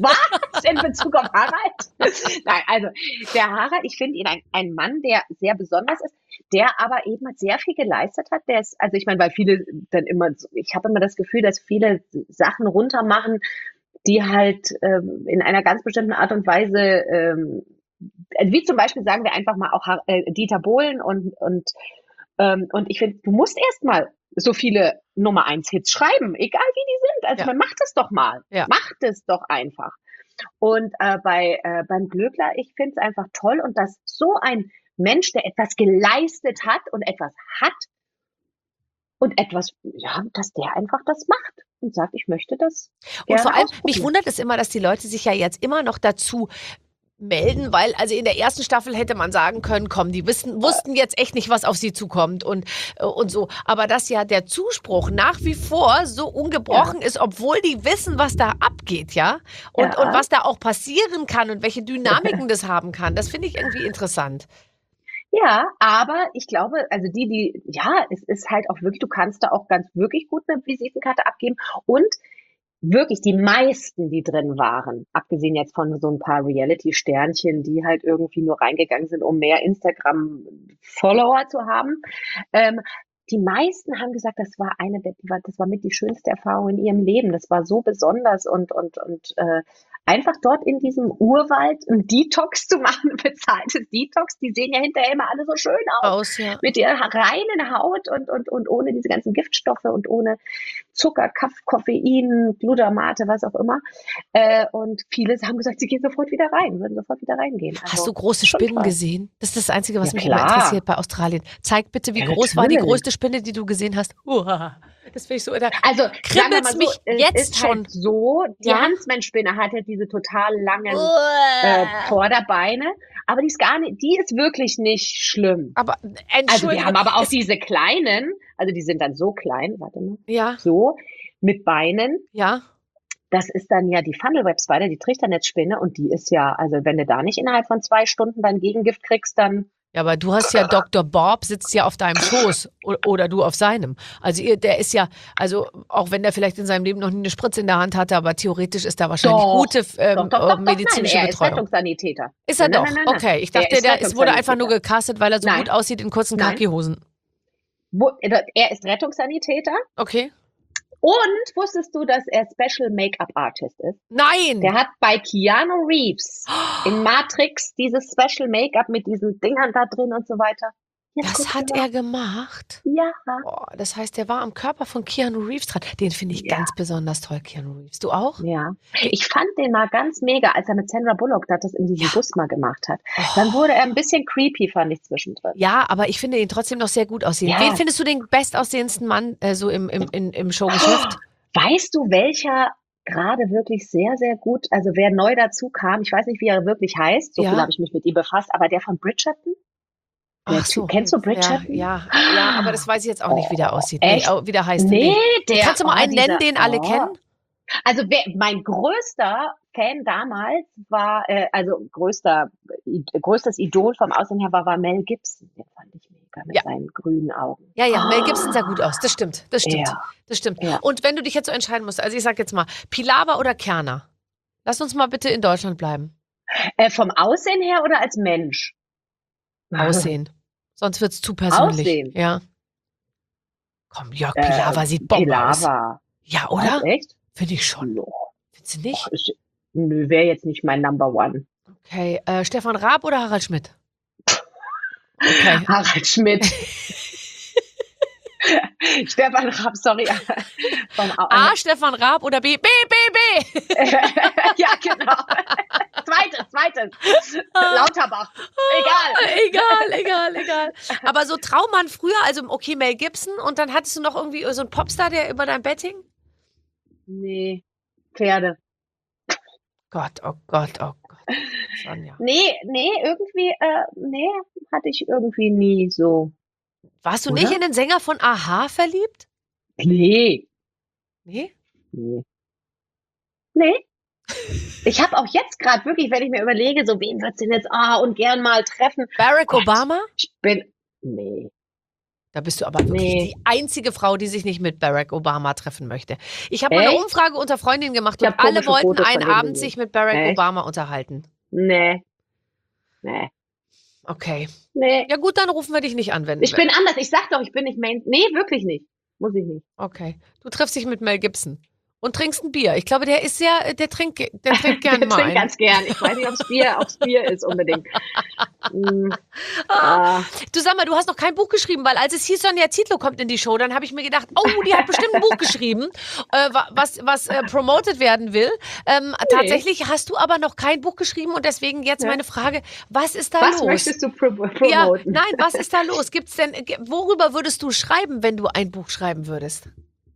Was in Bezug auf Harald? Nein, also der Harald, ich finde ihn ein, ein Mann, der sehr besonders ist, der aber eben sehr viel geleistet hat. Der ist, also ich meine, weil viele dann immer, so- ich habe immer das Gefühl, dass viele Sachen runtermachen, die halt ähm, in einer ganz bestimmten Art und Weise, ähm, wie zum Beispiel sagen wir einfach mal auch Har- äh, Dieter Bohlen und und ähm, und ich finde, du musst erstmal so viele Nummer eins Hits schreiben, egal wie die sind. Also Ja. man macht es doch mal, Ja. macht es doch einfach. Und äh, bei äh, beim Glöckler, ich finde es einfach toll und dass so ein Mensch, der etwas geleistet hat und etwas hat und etwas, ja, dass der einfach das macht und sagt, ich möchte das. Und gerne vor allem, mich ausprobieren. wundert es immer, dass die Leute sich ja jetzt immer noch dazu melden, weil also in der ersten Staffel hätte man sagen können, komm, die wissen, wussten jetzt echt nicht, was auf sie zukommt und, äh, und so. Aber dass ja der Zuspruch nach wie vor so ungebrochen ist, obwohl die wissen, was da abgeht, ja? Und, Ja. und was da auch passieren kann und welche Dynamiken das haben kann. Das finde ich irgendwie interessant. Ja, aber ich glaube, also die, die, ja, es ist halt auch wirklich, du kannst da auch ganz wirklich gut eine Visitenkarte abgeben und wirklich die meisten, die drin waren, abgesehen jetzt von so ein paar Reality-Sternchen, die halt irgendwie nur reingegangen sind, um mehr Instagram-Follower zu haben, ähm, die meisten haben gesagt, das war eine der, die war- das war mit die schönste Erfahrung in ihrem Leben. Das war so besonders und und und äh, einfach dort in diesem Urwald ein Detox zu machen, bezahltes Detox. Die sehen ja hinterher immer alle so schön aus. Aus, ja. Mit ihrer reinen Haut und, und, und ohne diese ganzen Giftstoffe und ohne Zucker, Kaff, Koffein, Glutamate, was auch immer. Äh, und viele haben gesagt, sie gehen sofort wieder rein, würden sofort wieder reingehen. Also, Hast du große schon Spinnen toll. gesehen? Das ist das Einzige, was Ja, mich immer klar. interessiert bei Australien. Zeig bitte, wie Ja, groß war die natürlich. größte Spinne, die du gesehen hast. Uah, das finde ich so. Da Also, sagen wir kribbelt's mal so, mich es jetzt ist schon. halt so, die Ja. Huntsman-Spinne hat ja diese total langen äh, Uah. Vorderbeine, aber die ist gar nicht, die ist wirklich nicht schlimm. Aber Also Entschuldigung. wir haben aber auch es- diese kleinen, also die sind dann so klein, warte mal, Ja, so, mit Beinen. ja. Das ist dann ja die Funnel-Web Spider, die Trichternetzspinne und die ist ja, also wenn du da nicht innerhalb von zwei Stunden dein Gegengift kriegst, dann Ja, aber du hast ja Doktor Bob sitzt ja auf deinem Schoß o- oder du auf seinem. Also ihr, der ist ja, also auch wenn der vielleicht in seinem Leben noch nie eine Spritze in der Hand hatte, aber theoretisch ist da wahrscheinlich Doch, gute ähm, doch, doch, doch, äh, doch, medizinische nein, er ist Betreuung. Rettungssanitäter. Ist er Nein, doch? nein, nein, nein. Okay, ich Der dachte, ist der ist, wurde einfach nur Rettungssanitäter. gecastet, weil er so Nein. gut aussieht in kurzen Nein. Khaki-Hosen. Wo, er ist Rettungssanitäter Okay. und wusstest du, dass er Special Make-up Artist ist? Nein! Der hat bei Keanu Reeves in Matrix dieses Special Make-up mit diesen Dingern da drin und so weiter. Jetzt Das guck hat dir er gemacht. mal. Ja. Oh, das heißt, der war am Körper von Keanu Reeves dran. Den finde ich Ja. ganz besonders toll, Keanu Reeves. Du auch? Ja. Ich fand den mal ganz mega, als er mit Sandra Bullock das in diesem Ja. Bus mal gemacht hat. Oh. Dann wurde er ein bisschen creepy, fand ich zwischendrin. Ja, aber ich finde ihn trotzdem noch sehr gut aussehen. Ja. Wen findest du den bestaussehendsten Mann äh, so im, im, im, im Showgeschäft? Weißt du, welcher gerade wirklich sehr, sehr gut, also wer neu dazu kam, ich weiß nicht, wie er wirklich heißt, so Ja. viel habe ich mich mit ihm befasst, aber der von Bridgerton? Der Ach so. Typ, kennst du Ja, Bridgerton? ja, ja, aber das weiß ich jetzt auch nicht, wie der aussieht. Echt? Nee, au- wie der heißt. Nee, der. Kannst du mal oh, einen nennen, dieser- den alle oh. kennen? Also wer, mein größter Fan damals war, äh, also größter, I- größtes Idol vom Aussehen her war, war Mel Gibson. Den fand ich mega mit Ja. seinen grünen Augen. Ja, ja, Mel Gibson sah gut aus. Das stimmt, das stimmt, Ja. das stimmt. Ja. Und wenn du dich jetzt so entscheiden musst, also ich sag jetzt mal, Pilawa oder Kerner? Lass uns mal bitte in Deutschland bleiben. Äh, vom Aussehen her oder als Mensch? Aussehen. Sonst wird's zu persönlich. Aussehen. Ja. Komm, Jörg Äh, Pilawa sieht Bombe aus. Pilawa. Ja, oder? Was, echt? Finde ich schon. No. Findest du nicht? Ach, ist- Nö, wäre jetzt nicht mein Number One. Okay, äh, Stefan Raab oder Harald Schmidt? Okay. Harald Schmidt. Stefan Raab, sorry. Vom Au- A, Stefan Raab oder B, B, B, B. ja, genau. Zweites, zweites. Lauterbach. Egal. egal, egal, egal. Aber so Traummann früher, also okay, Mel Gibson und dann hattest du noch irgendwie so einen Popstar, der über dein Bett hing? Nee, Pferde. Gott, oh Gott, oh Gott. Sonja. Nee, nee, irgendwie, äh, nee, hatte ich irgendwie nie so. Warst du Oder? nicht in den Sänger von Aha verliebt? Nee. Nee? Nee. Nee. Ich habe auch jetzt gerade wirklich, wenn ich mir überlege, so wen wird's denn jetzt ah und gern mal treffen. Barack Gott. Obama? Ich bin. Nee. Da bist du aber wirklich Nee. die einzige Frau, die sich nicht mit Barack Obama treffen möchte. Ich habe mal eine Echt? Umfrage unter Freundinnen gemacht Ich und hab alle komische wollten Fotos von einen ihm Abend gesehen. sich mit Barack Echt? Obama unterhalten. Nee. Nee. Okay. Nee. Ja gut, dann rufen wir dich nicht an, wenn Ich bin anders. Ich sag doch, ich bin nicht Main. Nee, wirklich nicht. Muss ich nicht. Okay. Du triffst dich mit Mel Gibson und trinkst ein Bier. Ich glaube, der ist sehr, der trinkt, ge- der trinkt gerne Ich mal trinke ein. ganz gern. Ich weiß nicht, ob es Bier, ob's Bier ist unbedingt. Mm, ah. Du sag mal, du hast noch kein Buch geschrieben, weil als es hieß, Sonja Zietlow kommt in die Show, dann habe ich mir gedacht, oh, die hat bestimmt ein Buch geschrieben, äh, wa- was, was äh, promoted werden will. Ähm, Tatsächlich hast du aber noch kein Buch geschrieben und deswegen jetzt Ja. meine Frage, was ist da Was los? möchtest du pro Ja, promoten? nein, was ist da los? Gibt's denn, ge- worüber würdest du schreiben, wenn du ein Buch schreiben würdest?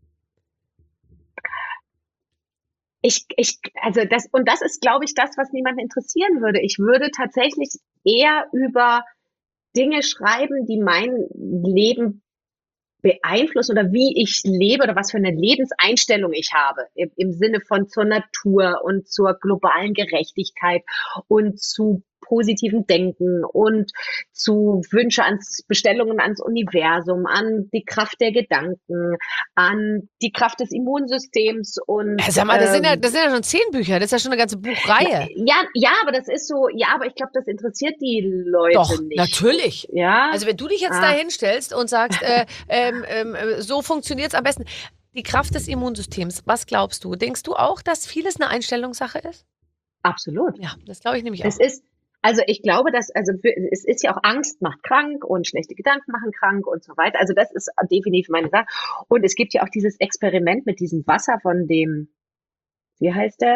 Ich, ich, also das, und das ist, glaube ich, das, was niemanden interessieren würde. Ich würde tatsächlich eher über Dinge schreiben, die mein Leben beeinflussen oder wie ich lebe oder was für eine Lebenseinstellung ich habe im, im Sinne von zur Natur und zur globalen Gerechtigkeit und zu positiven Denken und zu Wünsche ans Bestellungen ans Universum, an die Kraft der Gedanken, an die Kraft des Immunsystems und Ja, sag mal, das sind ja, ähm, das sind ja schon zehn Bücher, das ist ja schon eine ganze Buchreihe. ja, ja, aber das ist so, ja, aber ich glaube, das interessiert die Leute Doch, nicht. natürlich. Ja. Also wenn du dich jetzt Ah. da hinstellst und sagst, äh, ähm, ähm, äh, so funktioniert es am besten. Die Kraft des Immunsystems, was glaubst du? Denkst du auch, dass vieles eine Einstellungssache ist? Absolut. Ja, das glaube ich nämlich auch. Es ist, also ich glaube, dass, also für, es ist ja auch Angst macht krank und schlechte Gedanken machen krank und so weiter. Also das ist definitiv meine Sache. Und es gibt ja auch dieses Experiment mit diesem Wasser von dem, wie heißt der?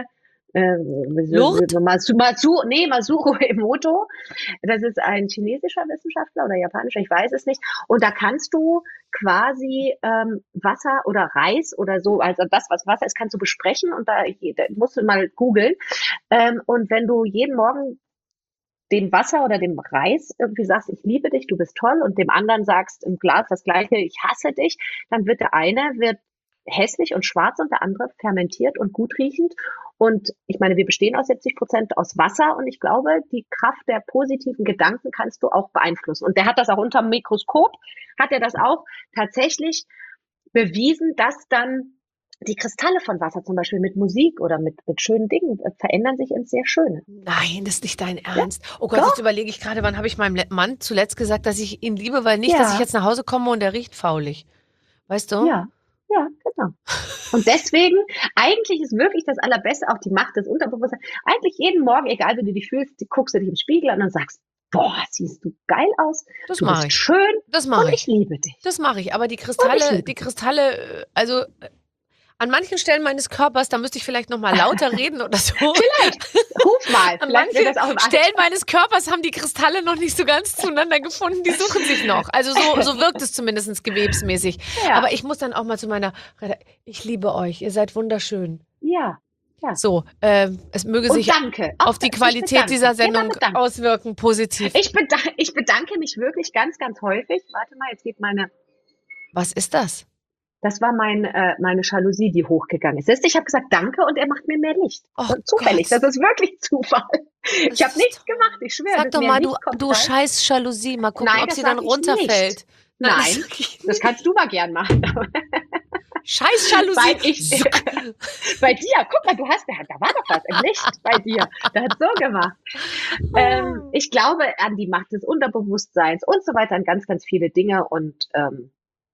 Lourdes? Masu, Masu, nee, Masuro Emoto. Das ist ein chinesischer Wissenschaftler oder japanischer, ich weiß es nicht. Und da kannst du quasi ähm, Wasser oder Reis oder so, also das, was Wasser ist, kannst du besprechen und da, da musst du mal googeln. Ähm, und wenn du jeden Morgen dem Wasser oder dem Reis irgendwie sagst, ich liebe dich, du bist toll, und dem anderen sagst im Glas das Gleiche, ich hasse dich, dann wird der eine wird hässlich und schwarz und der andere fermentiert und gut riechend. Und ich meine, wir bestehen aus siebzig Prozent aus Wasser und ich glaube, die Kraft der positiven Gedanken kannst du auch beeinflussen. Und der hat das auch unter dem Mikroskop, hat er das auch tatsächlich bewiesen, dass dann die Kristalle von Wasser zum Beispiel mit Musik oder mit, mit schönen Dingen äh, verändern sich ins sehr Schöne. Nein, das ist nicht dein Ernst. Oh Gott, Doch. jetzt überlege ich gerade, wann habe ich meinem Le- Mann zuletzt gesagt, dass ich ihn liebe, weil nicht, Ja. dass ich jetzt nach Hause komme und der riecht faulig. Weißt du? Ja, ja, genau. Und deswegen, eigentlich ist wirklich das Allerbeste auch die Macht des Unterbewusstseins. Eigentlich jeden Morgen, egal wie du dich fühlst, guckst du dich im Spiegel an und sagst, boah, siehst du geil aus, Das du mache bist ich. schön Das mache und ich. ich liebe dich. Das mache ich. Aber die Oh, ich Kristalle, liebe die Kristalle, äh, also äh, an manchen Stellen meines Körpers, da müsste ich vielleicht noch mal lauter reden oder so. Ruf mal, An vielleicht wird manchen das auch im Stellen meines Körpers haben die Kristalle noch nicht so ganz zueinander gefunden. Die suchen sich noch. Also so, so wirkt es zumindest gewebsmäßig. Ja. Aber ich muss dann auch mal zu meiner, Reda- ich liebe euch, ihr seid wunderschön. Ja, ja. So, ähm, es möge Und sich danke. Auch auf die ich Qualität bedanke. dieser Immer Sendung bedanken. auswirken, positiv. Ich, bedanke, ich bedanke mich wirklich ganz, ganz häufig. Warte mal, jetzt geht meine, Was ist das? Das war mein, äh, meine Jalousie, die hochgegangen ist. Siehst du, ich habe gesagt, danke und er macht mir mehr Licht. Oh Und zufällig, Gott. das ist wirklich Zufall. Das Ich habe ist nichts toll. gemacht, ich schwöre. Sag das doch mehr mal, du, Licht kommt du rein. scheiß Jalousie. Mal gucken, Nein, ob das sie dann sag ich runterfällt. nicht. Nein, das sag ich das kannst du mal gern machen. Scheiß Jalousie. Weil ich, bei dir, guck mal, du hast, da war doch was im Licht bei dir. Der hat so gemacht. Ähm, ich glaube an die Macht des Unterbewusstseins und so weiter, an ganz, ganz viele Dinge und ähm,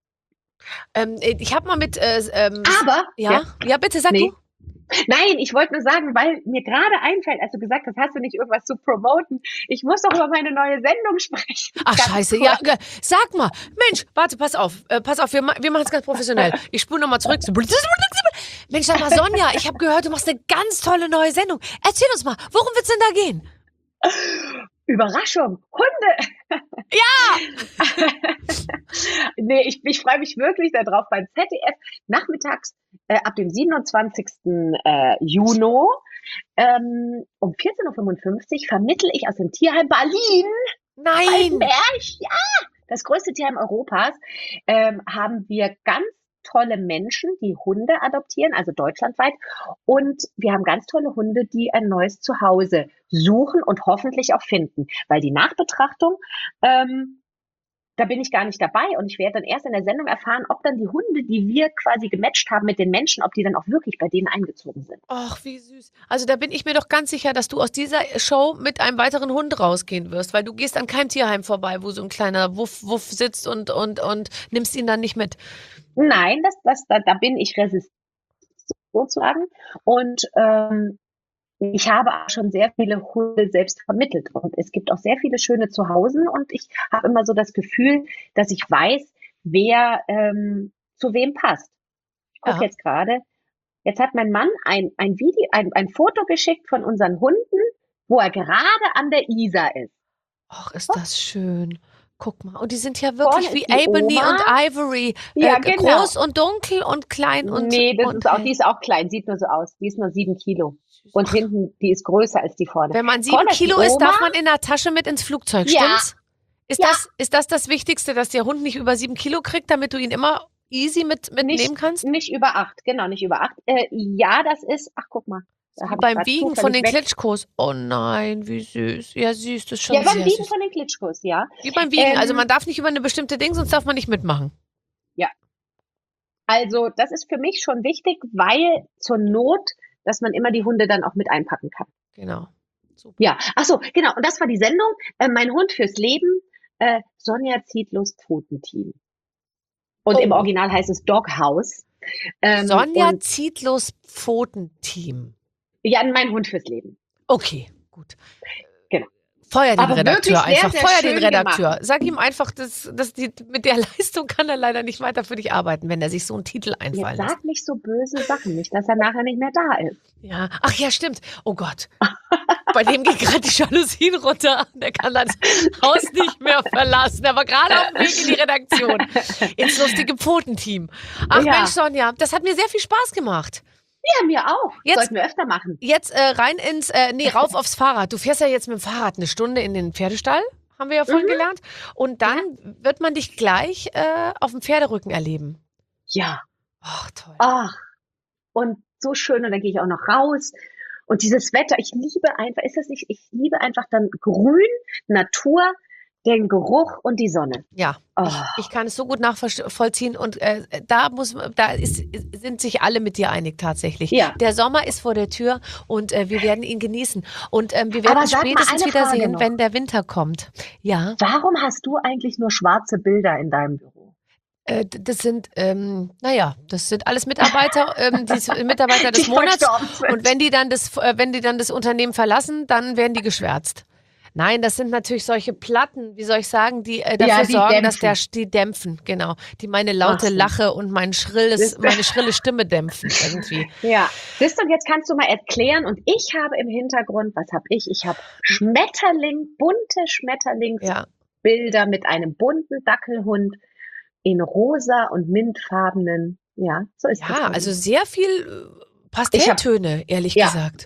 Ähm, ich habe mal mit. Äh, ähm, aber ja, ja, ja, bitte sag nee. du. Nein, ich wollte nur sagen, weil mir gerade einfällt, als du gesagt hast, hast du nicht irgendwas zu promoten. Ich muss doch über meine neue Sendung sprechen. Ach Ganz scheiße, kurz. ja, ge- sag mal, Mensch, warte, pass auf, äh, pass auf, wir, ma- wir machen es ganz professionell. Ich spule nochmal zurück. Mensch, sag mal, Sonja, ich habe gehört, du machst eine ganz tolle neue Sendung. Erzähl uns mal, worum wird's denn da gehen? Überraschung, Hunde. Ja! Nee, ich, ich freue mich wirklich darauf beim Z D F nachmittags äh, ab dem siebenundzwanzigsten Äh, Juni ähm, um vierzehn Uhr fünfundfünfzig vermittle ich aus dem Tierheim Berlin, Nein! Berg, ja, das größte Tierheim Europas, ähm, haben wir ganz tolle Menschen, die Hunde adoptieren, also deutschlandweit. Und wir haben ganz tolle Hunde, die ein neues Zuhause suchen und hoffentlich auch finden. Weil die Nachbetrachtung, ähm, da bin ich gar nicht dabei und ich werde dann erst in der Sendung erfahren, ob dann die Hunde, die wir quasi gematcht haben mit den Menschen, ob die dann auch wirklich bei denen eingezogen sind. Ach, wie süß. Also da bin ich mir doch ganz sicher, dass du aus dieser Show mit einem weiteren Hund rausgehen wirst, weil du gehst an keinem Tierheim vorbei, wo so ein kleiner Wuff, Wuff sitzt und, und, und nimmst ihn dann nicht mit. Nein, das, das, da, da bin ich resistent sozusagen. Und ähm, ich habe auch schon sehr viele Hunde selbst vermittelt. Und es gibt auch sehr viele schöne Zuhause. Und ich habe immer so das Gefühl, dass ich weiß, wer ähm, zu wem passt. Ich gucke Ja. jetzt gerade. Jetzt hat mein Mann ein, ein Video, ein, ein Foto geschickt von unseren Hunden, wo er gerade an der Isar ist. Ach, ist das schön. Guck mal. Und die sind ja wirklich Vorne wie ist die Ebony Oma. und Ivory. Ja, äh, genau. Groß und dunkel und klein und. Nee, das und ist auch, hell. die ist auch klein, sieht nur so aus. Die ist nur sieben Kilo. Und Ach, hinten, die ist größer als die vorne. wenn man sieben Vorne ist die Kilo ist, Oma. darf man in der Tasche mit ins Flugzeug, Ja. stimmt's? Ist, Ja. das, ist das das Wichtigste, dass der Hund nicht über sieben Kilo kriegt, damit du ihn immer easy mit, mitnehmen Nicht, kannst? nicht über acht, genau, nicht über acht. Äh, ja, das ist, ach guck mal. Da hab ich Beim grad Wiegen von zufällig den weg- Klitschkos. Oh nein, wie süß. Ja, süß, das ist schon Ja, beim sehr Wiegen süß. von den Klitschkos, ja. Wie beim Wiegen. Ähm, Also man darf nicht über eine bestimmte Ding, sonst darf man nicht mitmachen. Also das ist für mich schon wichtig, weil zur Not, dass man immer die Hunde dann auch mit einpacken kann. Genau. Super. Ja, ach so, genau. Und das war die Sendung. Äh, mein Hund fürs Leben, äh, Sonja Zietlos Pfotenteam. Und Oh. im Original heißt es Doghouse. Ähm, Sonja und, Zietlos Pfotenteam. ja, mein Hund fürs Leben. Okay, gut. Genau. Feuer den Aber Redakteur wirklich sehr, einfach. sehr Feuer den schön Redakteur. gemacht. Sag ihm einfach, dass, dass die, mit der Leistung kann er leider nicht weiter für dich arbeiten, wenn er sich so einen Titel Jetzt einfallen lässt. sag nicht so böse Sachen, nicht, dass er nachher nicht mehr da ist. Ja. Ach ja, stimmt. Oh Gott. Bei dem geht gerade die Jalousien runter. Der kann das Haus nicht mehr verlassen. Er war gerade auf dem Weg in die Redaktion. Ins lustige Pfotenteam. Ach Ja. Mensch, Sonja, das hat mir sehr viel Spaß gemacht. Ja, mir auch. Jetzt- Sollten wir öfter machen. Jetzt äh, rein ins, äh, nee, rauf aufs Fahrrad. Du fährst ja jetzt mit dem Fahrrad eine Stunde in den Pferdestall, haben wir ja vorhin Mhm. gelernt. Und dann wird man dich gleich äh, auf dem Pferderücken erleben. Ja. Ach, toll. Ach, und so schön. Und dann gehe ich auch noch raus. Und dieses Wetter, ich liebe einfach, ist das nicht, ich liebe einfach dann Grün, Natur, den Geruch und die Sonne. Ja, Oh. ich, ich kann es so gut nachvollziehen und äh, da muss, da ist, sind sich alle mit dir einig tatsächlich. Ja. Der Sommer ist vor der Tür und äh, wir werden ihn genießen und ähm, wir werden Aber uns sag mal spätestens eine Frage wiedersehen, noch. wenn der Winter kommt. Ja, Warum hast du eigentlich nur schwarze Bilder in deinem Büro? äh, d- das sind, ähm, naja, das sind alles Mitarbeiter, ähm, die s- Mitarbeiter des Die Monats verstorben sind. und wenn die dann das, äh, wenn die dann das Unternehmen verlassen, dann werden die geschwärzt. Nein, das sind natürlich solche Platten, wie soll ich sagen, die äh, dafür Ja, die sorgen, dass dämpfen. der die dämpfen, genau, die meine laute Ach so. Lache und mein schrilles, Siehst du? meine schrille Stimme dämpfen irgendwie. Ja, siehst du, und jetzt kannst du mal erklären. Und ich habe im Hintergrund, was habe ich? Ich habe Schmetterling, bunte Schmetterlingsbilder Ja, mit einem bunten Dackelhund in rosa und mintfarbenen. Ja, so ist das. ja, bei also mir. sehr viel äh, Pastelltöne, ehrlich Ja. gesagt.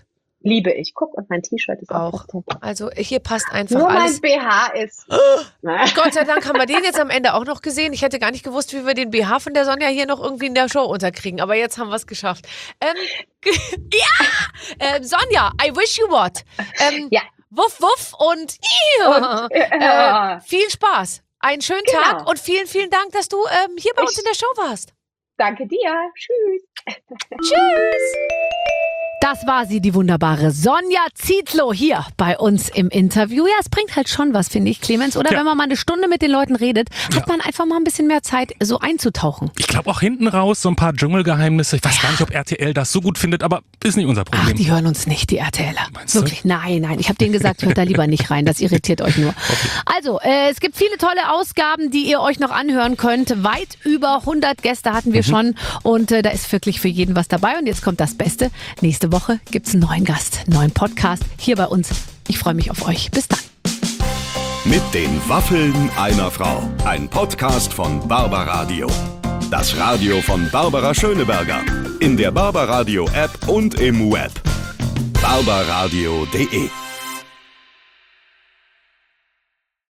Liebe ich. Guck, und mein T-Shirt ist auch. Auch. Also hier passt einfach Nur alles. mein B H ist. Gott sei Dank haben wir den jetzt am Ende auch noch gesehen. Ich hätte gar nicht gewusst, wie wir den B H von der Sonja hier noch irgendwie in der Show unterkriegen. Aber jetzt haben wir es geschafft. Ähm, ja! Ähm, Sonja, I wish you what? Ähm, Ja. Wuff, wuff und, Und, äh, viel Spaß. Einen schönen Genau. Tag und vielen, vielen Dank, dass du ähm, hier bei Ich- uns in der Show warst. Danke dir. Tschüss. Tschüss! Das war sie, die wunderbare Sonja Zietlow hier bei uns im Interview. Ja, es bringt halt schon was, finde ich, Clemens. Oder Ja. wenn man mal eine Stunde mit den Leuten redet, hat Ja. man einfach mal ein bisschen mehr Zeit, so einzutauchen. Ich glaube auch hinten raus so ein paar Dschungelgeheimnisse. Ich weiß gar nicht, ob R T L das so gut findet, aber ist nicht unser Ach, Problem. die hören uns nicht, die RTLer. Meinst du? Wirklich, nein, nein. Ich habe denen gesagt, hört da lieber nicht rein. Das irritiert euch nur. Also, äh, es gibt viele tolle Ausgaben, die ihr euch noch anhören könnt. Weit über hundert Gäste hatten wir schon. Und äh, da ist wirklich für jeden was dabei. Und jetzt kommt das Beste. Nächste Woche gibt's einen neuen Gast, einen neuen Podcast hier bei uns. Ich freue mich auf euch. Bis dann. Mit den Waffeln einer Frau. Ein Podcast von Barbaradio. Das Radio von Barbara Schöneberger. In der Barbaradio App und im Web. barbaradio punkt de